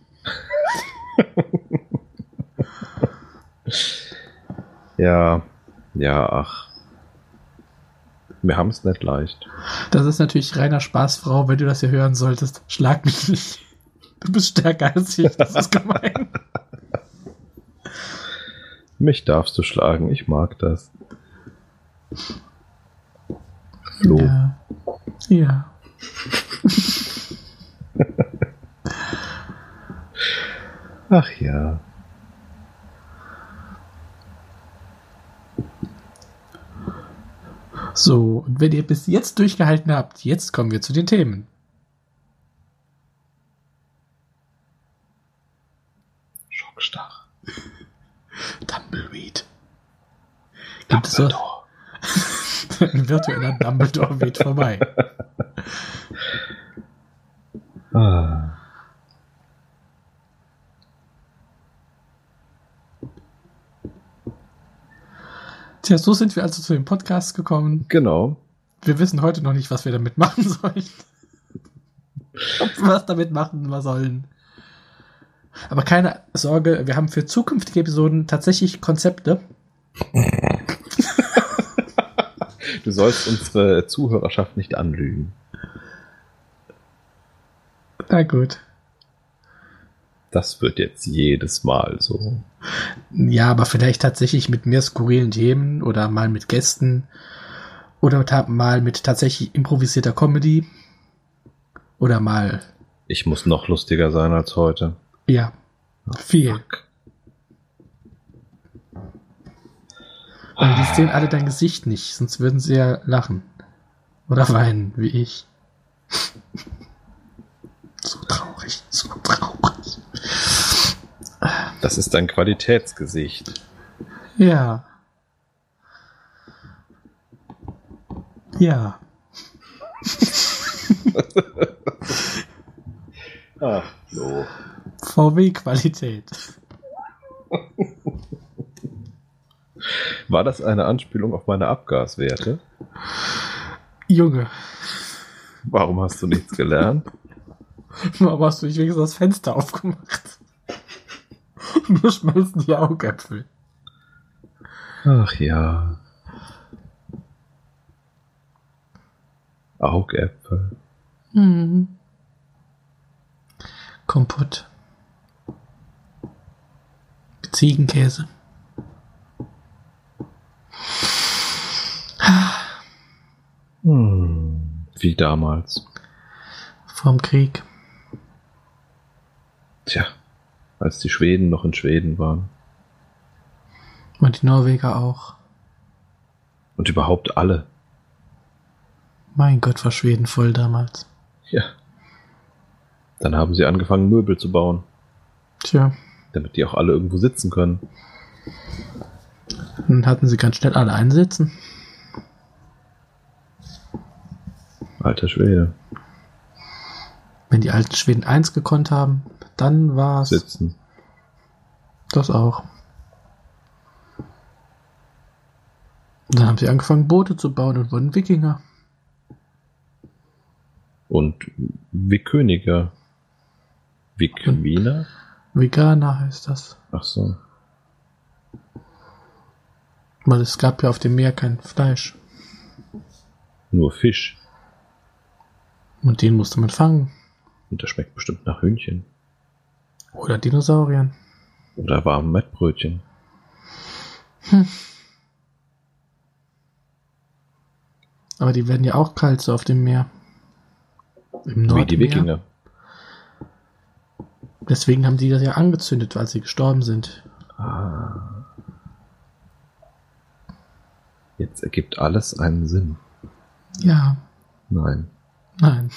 Ja, ja, ach. Wir haben es nicht leicht. Das ist natürlich reiner Spaß, Frau, wenn du das hier hören solltest. Schlag mich nicht. Du bist stärker als ich, das ist gemein. Mich darfst du schlagen, ich mag das. Flo. Ja. Ja. Ach ja. So, und wenn ihr bis jetzt durchgehalten habt, jetzt kommen wir zu den Themen. Schockstarre. Tumbleweed. Gibt es so? Ein virtueller Dumbledore weht vorbei. Ah. Tja, so sind wir also zu dem Podcast gekommen. Genau. Wir wissen heute noch nicht, was wir damit machen sollen. Ob wir was damit machen wir sollen. Aber keine Sorge, wir haben für zukünftige Episoden tatsächlich Konzepte. Du sollst unsere Zuhörerschaft nicht anlügen. Na gut. Das wird jetzt jedes Mal so. Ja, aber vielleicht tatsächlich mit mehr skurrilen Themen oder mal mit Gästen oder mal mit tatsächlich improvisierter Comedy oder mal... Ich muss noch lustiger sein als heute. Ja, viel. Fuck. Und die sehen alle dein Gesicht nicht, sonst würden sie ja lachen. Oder weinen, wie ich. So traurig, so traurig. Das ist ein Qualitätsgesicht. Ja. Ja. Ach, so. V W-Qualität. War das eine Anspielung auf meine Abgaswerte? Junge, Warum hast du nichts gelernt? warum hast du nicht wenigstens das Fenster aufgemacht? Mir schmelzen die Augäpfel. Ach ja. Augäpfel. Hm. Kompott. Ziegenkäse. Hm, wie damals. Vorm Krieg. Tja, als die Schweden noch in Schweden waren. Und die Norweger auch. Und überhaupt alle. Mein Gott, war Schweden voll damals. Ja. Dann haben sie angefangen, Möbel zu bauen. Tja, Damit die auch alle irgendwo sitzen können. dann hatten sie ganz schnell alle einsitzen. Alter Schwede. Wenn die alten Schweden eins gekonnt haben, dann war's Sitzen. das auch. Und dann haben sie angefangen, Boote zu bauen und wurden Wikinger. Und Wiköniger. Wikwiener? Veganer heißt das. Ach so. Weil es gab ja auf dem Meer kein Fleisch. Nur Fisch. Und den musste man fangen. Und das schmeckt bestimmt nach Hühnchen. Oder Dinosauriern. Oder warmen Mettbrötchen. Aber die werden ja auch kalt so auf dem Meer. Im Nordmeer. Wie die Wikinger. Deswegen haben die das ja angezündet, weil sie gestorben sind. Ah. Jetzt ergibt alles einen Sinn. Ja, Nein. nein.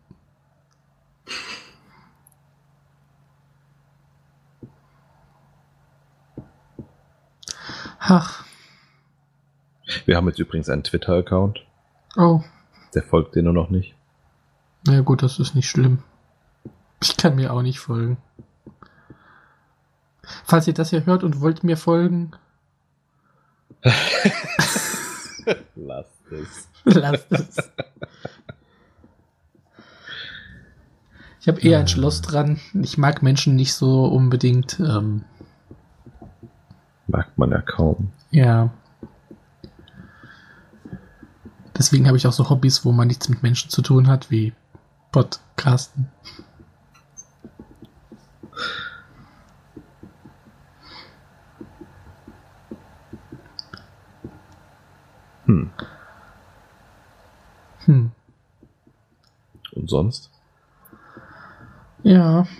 Ach, Wir haben jetzt übrigens einen Twitter-Account. oh. Der folgt dir nur noch nicht. Na ja, gut, das ist nicht schlimm. Ich kann mir auch nicht folgen. Falls ihr das hier hört und wollt mir folgen, Lasst es. lasst es. Ich habe eher ein Schloss dran. Ich mag Menschen nicht so unbedingt. Ähm, Mag man ja kaum. ja. Deswegen habe ich auch so Hobbys, wo man nichts mit Menschen zu tun hat, wie Podcasten. Hm. Hm. Und sonst? Ja.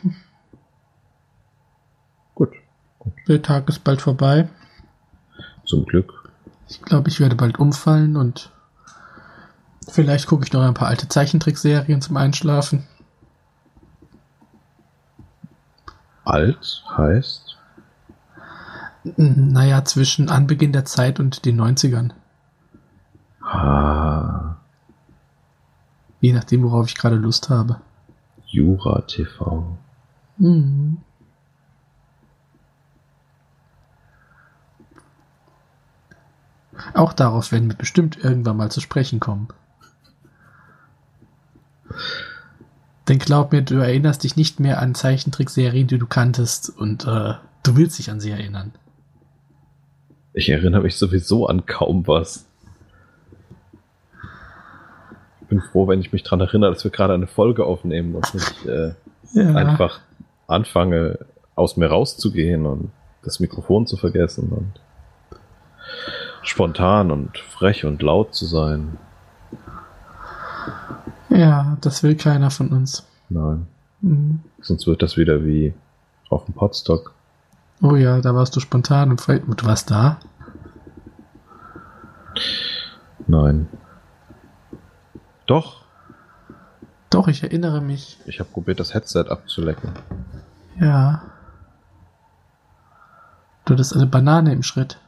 Gut. Der Tag ist bald vorbei. Zum Glück. Ich glaube, ich werde bald umfallen und vielleicht gucke ich noch ein paar alte Zeichentrickserien zum Einschlafen. Alt heißt? Naja, zwischen Anbeginn der Zeit und den neunzigern. Ah. Je nachdem, worauf ich gerade Lust habe. Jura T V. Mhm. Auch darauf werden wir bestimmt irgendwann mal zu sprechen kommen. Denn glaub mir, du erinnerst dich nicht mehr an Zeichentrickserien, die du kanntest, und äh, du willst dich an sie erinnern. Ich erinnere mich sowieso an kaum was. Ich bin froh, wenn ich mich daran erinnere, dass wir gerade eine Folge aufnehmen und nicht äh, Ja. einfach anfange, aus mir rauszugehen und das Mikrofon zu vergessen und spontan und frech und laut zu sein. Ja, das will keiner von uns. Nein. Mhm. Sonst wird das wieder wie auf dem Podstock. Oh ja, da warst du spontan und frei. Du warst da? Nein. Doch. Doch, ich erinnere mich. Ich habe probiert, das Headset abzulecken. Ja. Du hattest eine Banane im Schritt.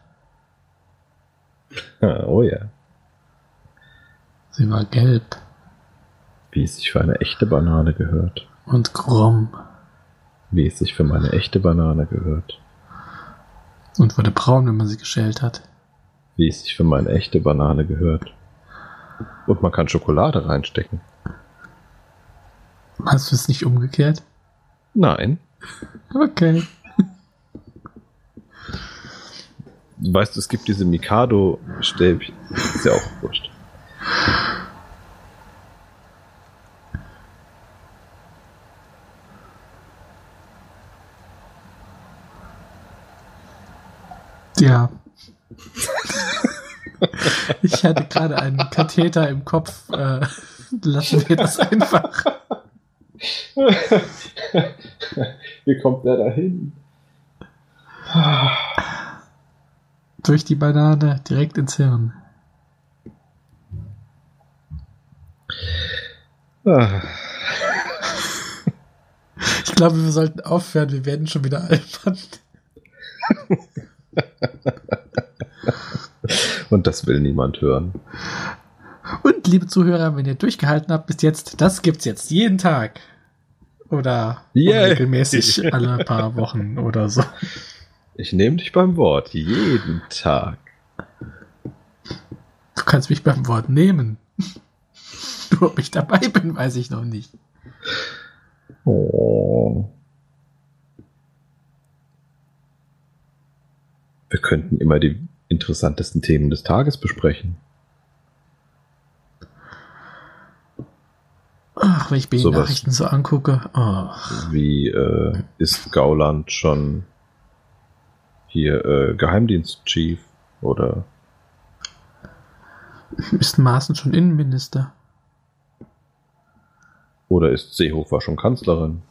Oh ja. Sie war gelb Wie es sich für eine echte Banane gehört. und krumm Wie es sich für meine echte Banane gehört. und wurde braun, wenn man sie geschält hat. Wie es sich für meine echte Banane gehört. Und man kann Schokolade reinstecken. Hast du es nicht umgekehrt? Nein. Okay. Weißt du, es gibt diese Mikado-Stäbchen. Ist ja auch wurscht. Ja. Ich hatte gerade einen Katheter im Kopf. Äh, lassen wir das einfach. Wie kommt der da hin? Durch die Banane direkt ins Hirn. Ich glaube, wir sollten aufhören. Wir werden schon wieder albern. Und das will niemand hören. Und liebe Zuhörer, wenn ihr durchgehalten habt bis jetzt, das gibt's jetzt jeden Tag. Oder Yeah. regelmäßig alle paar Wochen oder so. Ich nehme dich beim Wort. Jeden Tag. Du kannst mich beim Wort nehmen. Du, ob ich dabei bin, weiß ich noch nicht. Oh. Wir könnten immer die interessantesten Themen des Tages besprechen. Ach, wenn ich mir die Sowas. Nachrichten so angucke. Oh. Wie äh, ist Gauland schon hier äh, Geheimdienstchief oder Ist Maaßen schon Innenminister? oder ist Seehofer schon Kanzlerin?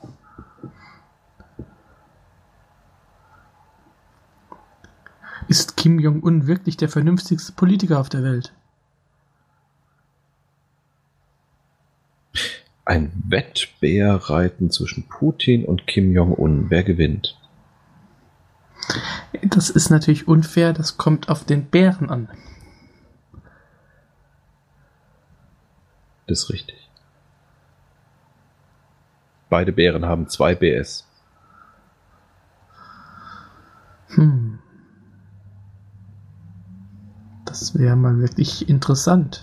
Ist Kim Jong-un wirklich der vernünftigste Politiker auf der Welt? Ein Wettbärreiten zwischen Putin und Kim Jong-un. Wer gewinnt? Das ist natürlich unfair, das kommt auf den Bären an. Das ist richtig. Beide Bären haben zwei B S. Hm. Das wäre mal wirklich interessant.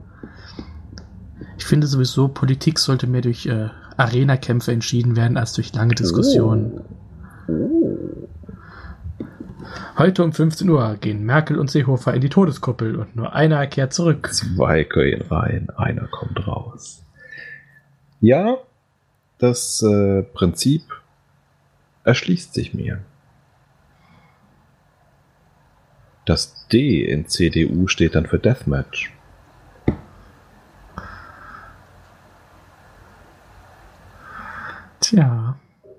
Ich finde sowieso, Politik sollte mehr durch äh, Arena-Kämpfe entschieden werden, als durch lange Diskussionen. Oh. Heute um fünfzehn Uhr gehen Merkel und Seehofer in die Todeskuppel und nur einer kehrt zurück. Zwei gehen rein, einer kommt raus. Ja, das äh, Prinzip erschließt sich mir. Das D in C D U steht dann für Deathmatch. Tja.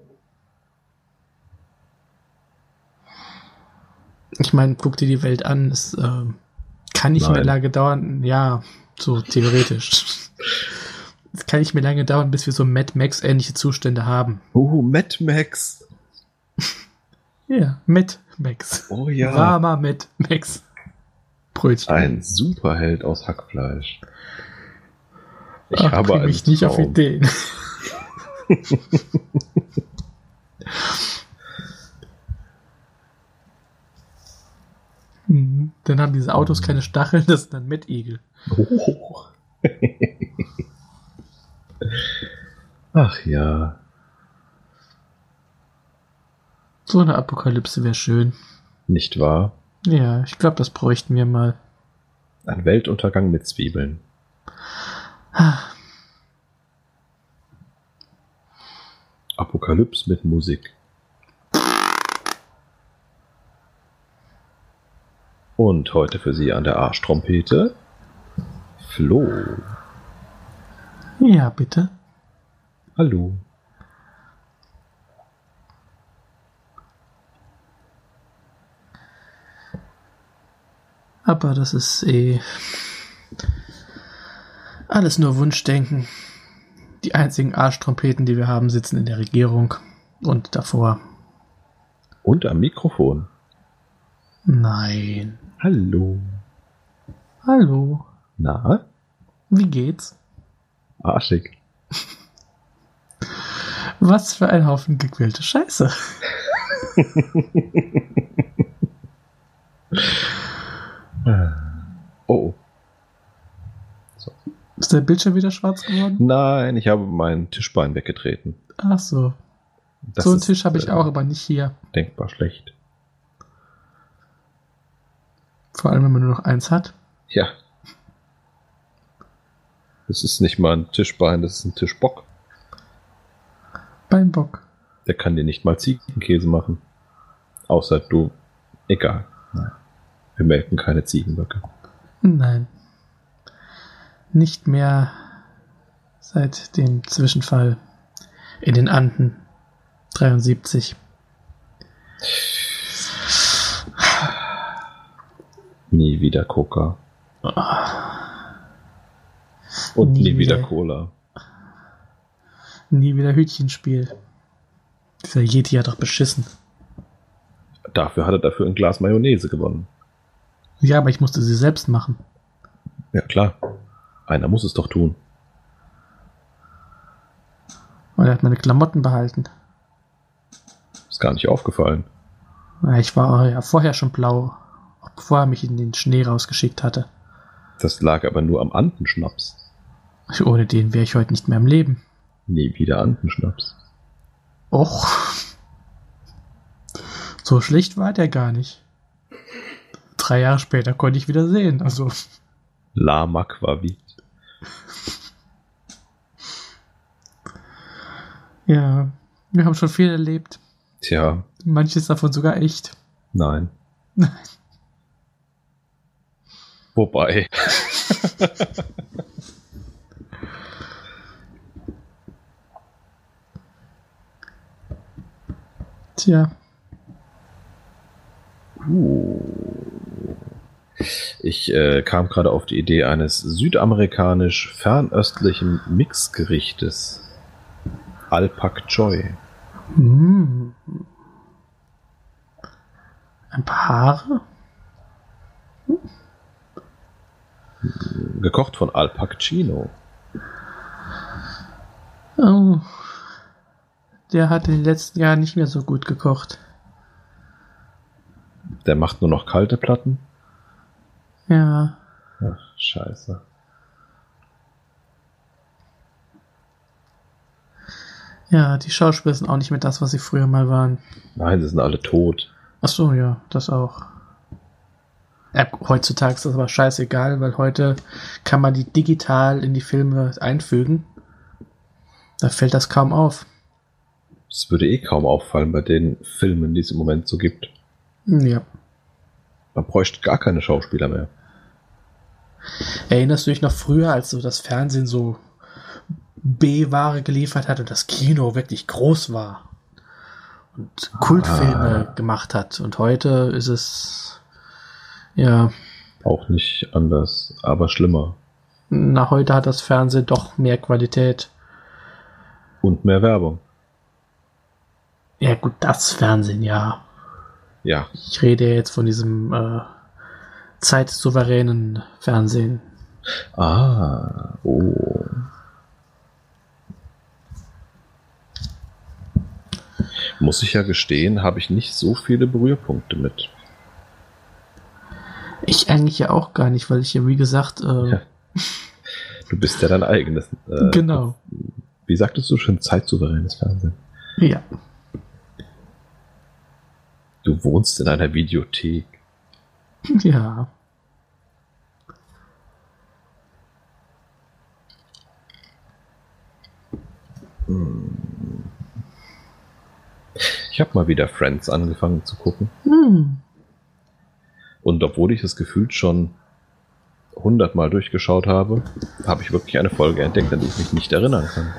Ich meine, guck dir die Welt an. Es äh, kann nicht Nein. mehr lange dauern. Ja, so theoretisch. Es kann nicht mehr lange dauern, bis wir so Mad Max-ähnliche Zustände haben. Oh, Mad Max. Ja, Mad Max. Oh ja. Warmer Mad Max. Brötchen. Ein Superheld aus Hackfleisch. Ich Ach, habe bring einen mich nicht auf Traum. Ideen. Hm, Dann haben diese Autos keine Stacheln, das sind dann Mettigel. Oh. Ach ja. So eine Apokalypse wäre schön. Nicht wahr? Ja, ich glaube, das bräuchten wir mal. Ein Weltuntergang mit Zwiebeln. Apokalypse mit Musik. Und heute für Sie an der Arschtrompete Flo. Ja, bitte. Hallo. Aber das ist eh alles nur Wunschdenken. Die einzigen Arschtrompeten, die wir haben, sitzen in der Regierung und davor. Und am Mikrofon. Nein. Hallo. Hallo. Na? Wie geht's? Arschig. Was für ein Haufen gequälte Scheiße. Oh. Ist der Bildschirm wieder schwarz geworden? Nein, ich habe mein Tischbein weggetreten. Ach so. Das so einen ist, Tisch habe ich äh, auch, aber nicht hier. Denkbar schlecht. Vor allem, wenn man nur noch eins hat. Ja. Das ist nicht mal ein Tischbein, das ist ein Tischbock. Beim Bock. Der kann dir nicht mal Ziegenkäse machen. Außer du. Egal. Nein. Wir melken keine Ziegenböcke. Nein. Nicht mehr seit dem Zwischenfall in den Anden dreiundsiebzig. Nie wieder Coca. Und nie, Nie wieder wieder. Cola. Nie wieder Hütchenspiel. Dieser Yeti hat doch beschissen. Dafür hat er dafür ein Glas Mayonnaise gewonnen. Ja, aber ich musste sie selbst machen. Ja, klar. Einer muss es doch tun. Und er hat meine Klamotten behalten. Ist gar nicht aufgefallen. Ja, ich war ja vorher schon blau, auch bevor er mich in den Schnee rausgeschickt hatte. Das lag aber nur am Andenschnaps. Ohne den wäre ich heute nicht mehr im Leben. Nie wieder Andenschnaps. Och. So schlecht war der gar nicht. Drei Jahre später konnte ich wieder sehen. Also. Lama Aquavit. Ja, wir haben schon viel erlebt. Tja, Manches davon sogar echt. nein. Wobei. Tja. Uh. Ich äh, kam gerade auf die Idee eines südamerikanisch-fernöstlichen Mixgerichtes. Al Pak Choi. Hm. Ein paar Haare? Gekocht von Al Pacino. Oh. Der hat in den letzten Jahren nicht mehr so gut gekocht. Der macht nur noch kalte Platten. Ja. Ach, scheiße. Ja, die Schauspieler sind auch nicht mehr das, was sie früher mal waren. Nein, sie sind alle tot. Ach so, ja, das auch. Ja, heutzutage ist das aber scheißegal, weil heute kann man die digital in die Filme einfügen. Da fällt das kaum auf. Es würde eh kaum auffallen bei den Filmen, die es im Moment so gibt. Ja. Man bräuchte gar keine Schauspieler mehr. Erinnerst du dich noch früher, als so das Fernsehen so B-Ware geliefert hat und das Kino wirklich groß war und Kultfilme ah. gemacht hat? Und heute ist es ja auch nicht anders, aber schlimmer. Na, heute hat das Fernsehen doch mehr Qualität. Und mehr Werbung. Ja gut, das Fernsehen, ja. Ja. Ich rede jetzt von diesem äh, zeitsouveränen Fernsehen. Ah, oh. Muss ich ja gestehen, habe ich nicht so viele Berührpunkte mit. Ich eigentlich ja auch gar nicht, weil ich ja, wie gesagt... Äh, ja. Du bist ja dein eigenes... Äh, genau. Wie sagtest du schon, zeitsouveränes Fernsehen? Ja. Du wohnst in einer Videothek. Ja. Ich habe mal wieder Friends angefangen zu gucken. Hm. Und obwohl ich das gefühlt schon hundertmal durchgeschaut habe, habe ich wirklich eine Folge entdeckt, an die ich mich nicht erinnern kann.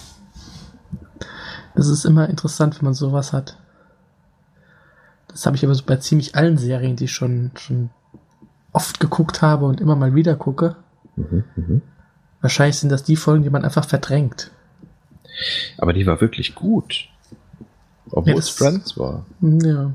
Das ist immer interessant, wenn man sowas hat. Das habe ich aber so bei ziemlich allen Serien, die ich schon, schon oft geguckt habe und immer mal wieder gucke. Mhm, mh. Wahrscheinlich sind das die Folgen, die man einfach verdrängt. Aber die war wirklich gut. Obwohl ja, es Friends war. Ja.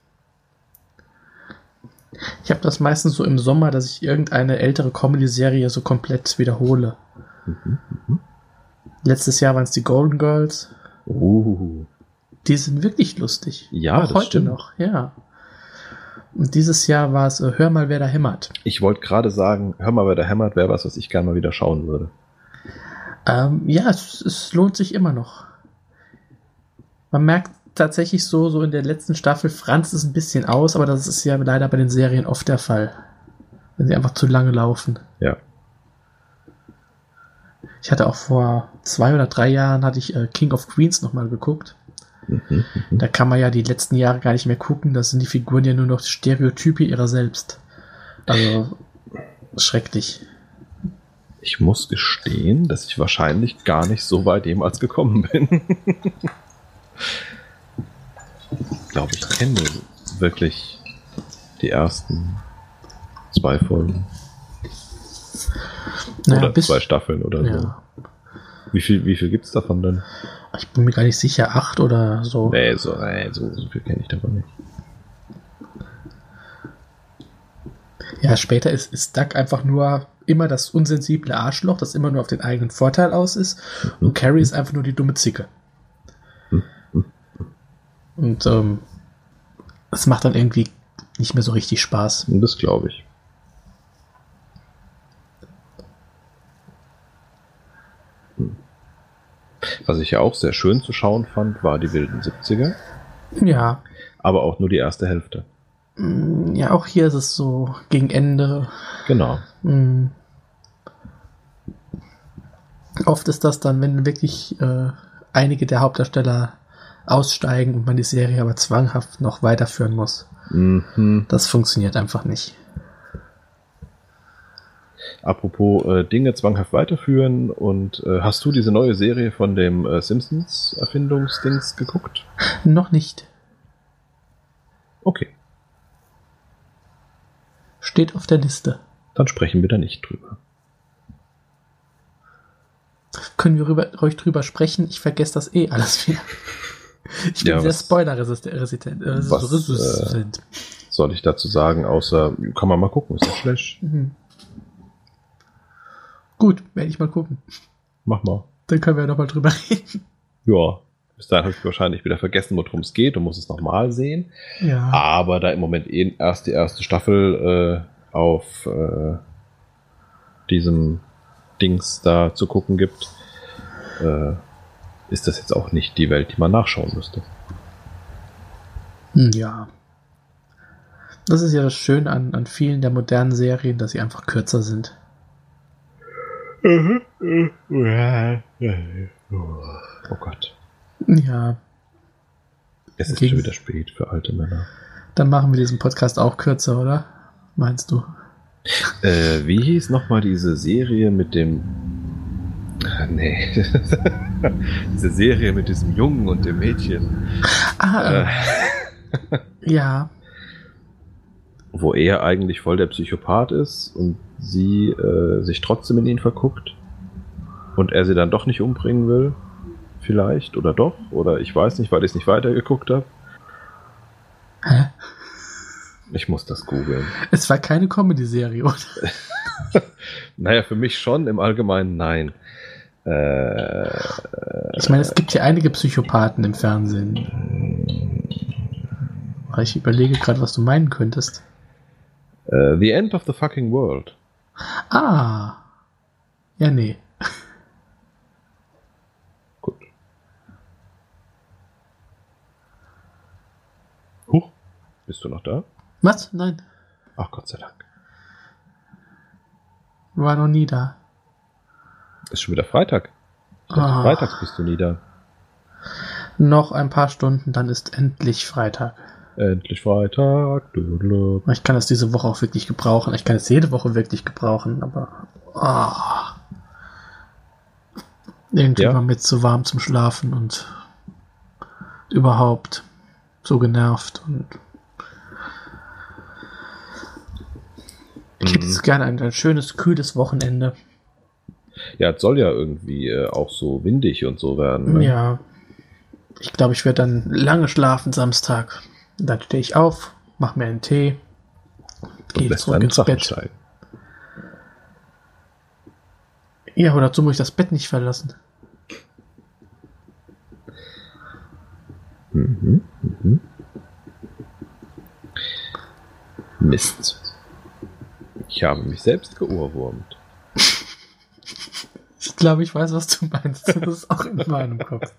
Ich habe das meistens so im Sommer, dass ich irgendeine ältere Comedy-Serie so komplett wiederhole. Mhm, mh. Letztes Jahr waren es die Golden Girls. Uh. Die sind wirklich lustig. Ja, auch das heute stimmt. noch, ja. Und dieses Jahr war es äh, Hör mal, wer da hämmert. Ich wollte gerade sagen, Hör mal, wer da hämmert, wäre was, was ich gerne mal wieder schauen würde. Ähm, ja, es, es lohnt sich immer noch. Man merkt tatsächlich so, so in der letzten Staffel, Franz ist ein bisschen aus, aber das ist ja leider bei den Serien oft der Fall. Wenn sie einfach zu lange laufen. Ja. Ich hatte auch vor zwei oder drei Jahren hatte ich äh, King of Queens nochmal geguckt. Mhm, mh. Da kann man ja die letzten Jahre gar nicht mehr gucken. Das sind die Figuren ja nur noch Stereotype ihrer selbst. Also schrecklich. Ich muss gestehen, dass ich wahrscheinlich gar nicht so weit jemals gekommen bin. Ich glaube, ich kenne wirklich die ersten zwei Folgen. Naja, oder bis, zwei Staffeln oder ja. so. Wie viel, wie viel gibt es davon denn? Ich bin mir gar nicht sicher, acht oder so. Nee, so, nee, so, so viel kenne ich davon nicht. Ja, später ist, ist Doug einfach nur immer das unsensible Arschloch, das immer nur auf den eigenen Vorteil aus ist. Mhm. Und Carrie ist einfach nur die dumme Zicke. Mhm. Und ähm, es macht dann irgendwie nicht mehr so richtig Spaß. Das glaube ich. Was ich ja auch sehr schön zu schauen fand, war die wilden siebziger. Ja. Aber auch nur die erste Hälfte. Ja, auch hier ist es so gegen Ende. Genau. Mhm. Oft ist das dann, wenn wirklich äh, einige der Hauptdarsteller aussteigen und man die Serie aber zwanghaft noch weiterführen muss. Mhm. Das funktioniert einfach nicht. Apropos äh, Dinge zwanghaft weiterführen und äh, hast du diese neue Serie von dem äh, Simpsons-Erfindungsdings geguckt? Noch nicht. Okay. Steht auf der Liste. Dann sprechen wir da nicht drüber. Können wir rüber, ruhig drüber sprechen? Ich vergesse das eh alles wieder. Ich bin ja, sehr was, spoilerresistent. Äh, was resistent. äh, soll ich dazu sagen, außer kann man mal gucken, ist das schlecht? Mhm. Gut, werde ich mal gucken. Mach mal. Dann können wir ja nochmal drüber reden. Ja, bis dahin habe ich wahrscheinlich wieder vergessen, worum es geht und muss es nochmal sehen. Ja. Aber da im Moment eh erst die erste Staffel äh, auf äh, diesem Dings da zu gucken gibt, äh, ist das jetzt auch nicht die Welt, die man nachschauen müsste. Ja. Das ist ja das Schöne an, an vielen der modernen Serien, dass sie einfach kürzer sind. Oh Gott. Ja. Es ist Gegen- schon wieder spät für alte Männer. Dann machen wir diesen Podcast auch kürzer, oder? Meinst du? Äh, wie hieß nochmal diese Serie mit dem... Ah, nee. Diese Serie mit diesem Jungen und dem Mädchen. Ah, Äh, ja. wo er eigentlich voll der Psychopath ist und sie äh, sich trotzdem in ihn verguckt und er sie dann doch nicht umbringen will. Vielleicht oder doch. Oder ich weiß nicht, weil ich es nicht weitergeguckt habe. Hä? Ich muss das googeln. Es war keine Comedy-Serie, oder? Naja, für mich schon, im Allgemeinen nein. Äh, Ich meine, es gibt ja einige Psychopathen im Fernsehen. Aber ich überlege gerade, was du meinen könntest. äh, The End of the Fucking World. Ah. Ja, nee. Gut. Huch, bist du noch da? Was? Nein. Ach, Gott sei Dank. War noch nie da. Ist schon wieder Freitag. Ich dachte, Ah. freitags bist du nie da. Noch ein paar Stunden, dann ist endlich Freitag. Endlich Freitag. Dudelu. Ich kann das diese Woche auch wirklich gebrauchen. Ich kann es jede Woche wirklich gebrauchen, aber ah. irgendwie Ja. war mir zu warm zum Schlafen und überhaupt so genervt. Und ich hätte Mhm. jetzt gerne ein, ein schönes, kühles Wochenende. Ja, es soll ja irgendwie äh, auch so windig und so werden. Ne? Ja. Ich glaube, ich werde dann lange schlafen Samstag. Dann stehe ich auf, mache mir einen Tee, Und gehe lässt zurück deinen ins Drachen Bett. steigen. Ja, aber dazu muss ich das Bett nicht verlassen. Mhm, mhm. Mist. Ich habe mich selbst geohrwurmt. Ich glaube, ich weiß, was du meinst. Das ist auch in meinem Kopf.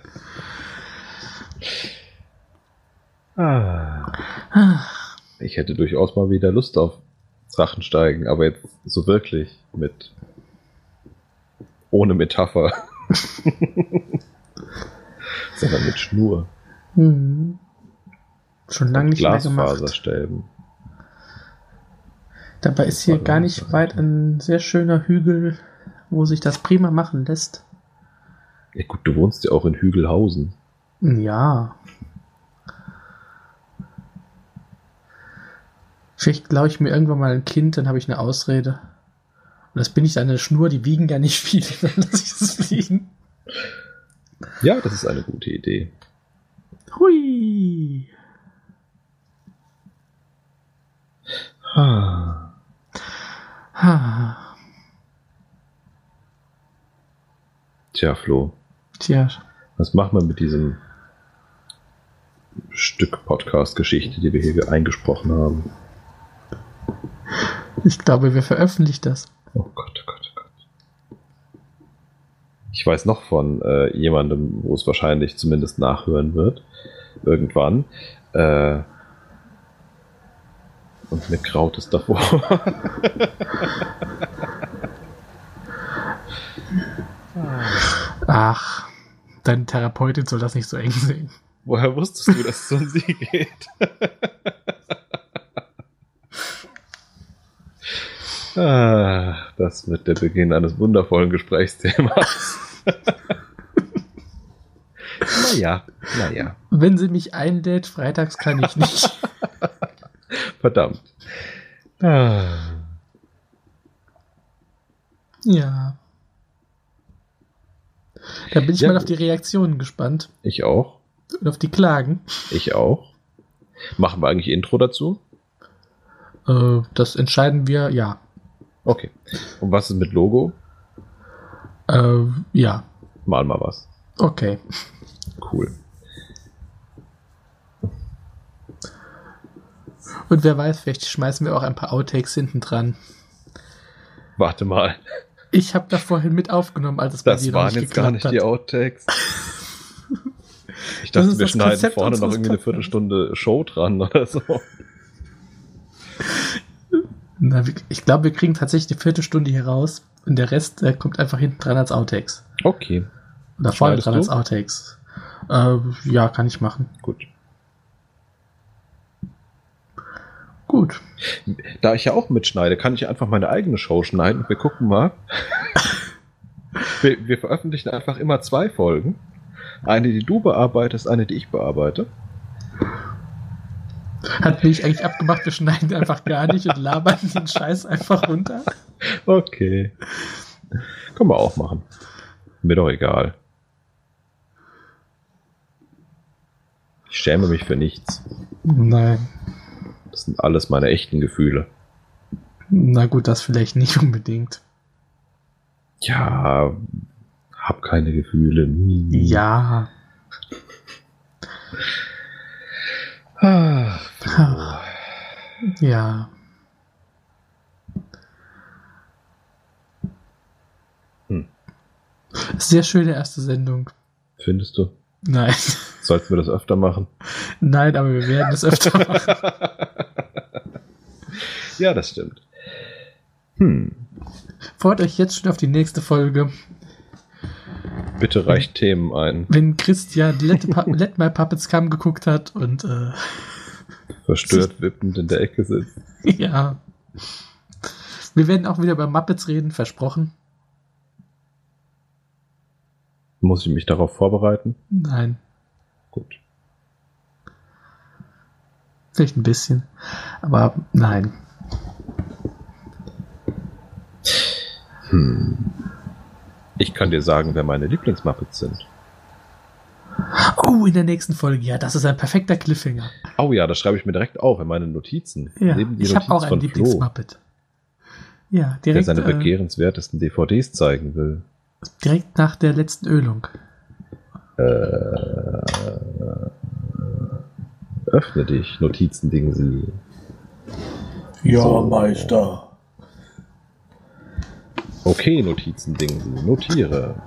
Ah. Ich hätte durchaus mal wieder Lust auf Drachensteigen, aber jetzt so wirklich mit ohne Metapher. Sondern mit Schnur. Hm. Schon lange und nicht mehr gemacht. Glasfaserstäben. Dabei ist hier gar nicht weit ein sehr schöner Hügel, wo sich das prima machen lässt. Ja gut, du wohnst ja auch in Hügelhausen. Ja. Vielleicht glaube ich mir irgendwann mal ein Kind, dann habe ich eine Ausrede. Und das bin ich dann eine Schnur, die wiegen ja nicht viel, dann lasse ich es fliegen. Ja, das ist eine gute Idee. Hui. Ah. Ha. Tja, Flo, Tja, was machen wir mit diesem Stück Podcast-Geschichte, die wir hier eingesprochen haben? ich glaube, wir veröffentlichen das. Oh Gott, oh Gott, oh Gott. Ich weiß noch von äh, jemandem, wo es wahrscheinlich zumindest nachhören wird. Irgendwann. Äh, und mir graut es davor. Ach, deine Therapeutin soll das nicht so eng sehen. Woher wusstest du, dass es um sie geht? ah, das wird der Beginn eines wundervollen Gesprächsthemas. naja, naja. Wenn sie mich einlädt, freitags kann ich nicht. Verdammt. Ah. Ja. Da bin ich Ja, mal auf gut. die Reaktionen gespannt. Ich auch. Und auf die Klagen. Ich auch. Machen wir eigentlich Intro dazu? Äh, das entscheiden wir, ja. Okay. Und was ist mit Logo? Äh, ja. Mal mal was. Okay. Cool. Und wer weiß, vielleicht schmeißen wir auch ein paar Outtakes hinten dran. Warte mal. Ich habe da vorhin mit aufgenommen, als es bei Das dir noch waren nicht jetzt gar geklappt nicht hat. die Outtakes. Ich Das dachte, ist wir das schneiden Konzept vorne noch unseres irgendwie eine Podcasts. Viertelstunde Show dran oder so. Na, wir- ich glaube, wir kriegen tatsächlich die Viertelstunde hier raus und der Rest der kommt einfach hinten dran als Outtakes. Okay, Oder vorne Schneidest dran du? als Outtakes. Äh, ja, kann ich machen. gut. Gut. Da ich ja auch mitschneide, kann ich einfach meine eigene Show schneiden und wir gucken mal. wir, wir veröffentlichen einfach immer zwei Folgen. Eine, die du bearbeitest, eine, die ich bearbeite. Hat mich eigentlich abgemacht, wir schneiden einfach gar nicht und labern den Scheiß einfach runter. Okay. Können wir auch machen. Mir doch egal. Ich schäme mich für nichts. Nein. Das sind alles meine echten Gefühle. Na gut, das vielleicht nicht unbedingt. Ja, hab keine Gefühle. Hm. Ja. Ah, Ah. Ja. Hm. Sehr schöne erste Sendung. Findest du? Nein. Sollten wir das öfter machen? Nein, aber wir werden es öfter machen. Ja, das stimmt. Hm. Freut euch jetzt schon auf die nächste Folge, Bitte reicht Themen ein. wenn Christian Let, Pa- Let My Puppets Come geguckt hat und äh, Verstört wippend in der Ecke sitzt. ja. Wir werden auch wieder über Muppets reden, versprochen. Muss ich mich darauf vorbereiten? Nein, Gut. vielleicht ein bisschen, aber nein. Hm. Ich kann dir sagen, wer meine Lieblingsmuppets sind. Oh, in der nächsten Folge, ja, das ist ein perfekter Cliffhanger. Oh ja, das schreibe ich mir direkt auf in meine Notizen. Ja, Neben die ich habe Notiz auch einen von Flo, Lieblingsmuppet. Ja, der direkt, seine äh, begehrenswertesten D V Ds zeigen will. direkt nach der letzten Ölung. Äh, öffne dich, Notizending sie. Ja, So. Meister. Okay, Notizending sie. Notiere.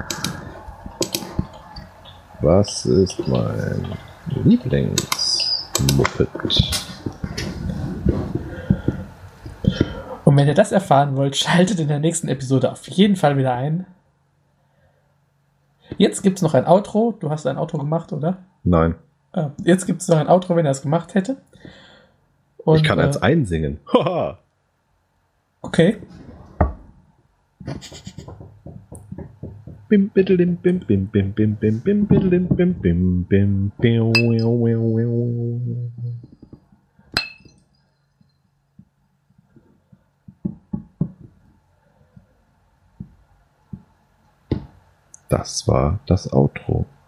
Was ist mein Lieblingsmuppet? Und wenn ihr das erfahren wollt, schaltet in der nächsten Episode auf jeden Fall wieder ein. Jetzt gibt es noch ein Outro. Du hast ein Outro gemacht, oder? Nein, Äh, Jetzt gibt es noch ein Outro, wenn er es gemacht hätte. Und, ich kann äh, eins einsingen. Haha. Okay. Bim, biddledim, bim, bim, bim, bim, bim, bim, biddledim, bim, bim, bim, biu, wiu, wiu, wiu. Das war das Outro.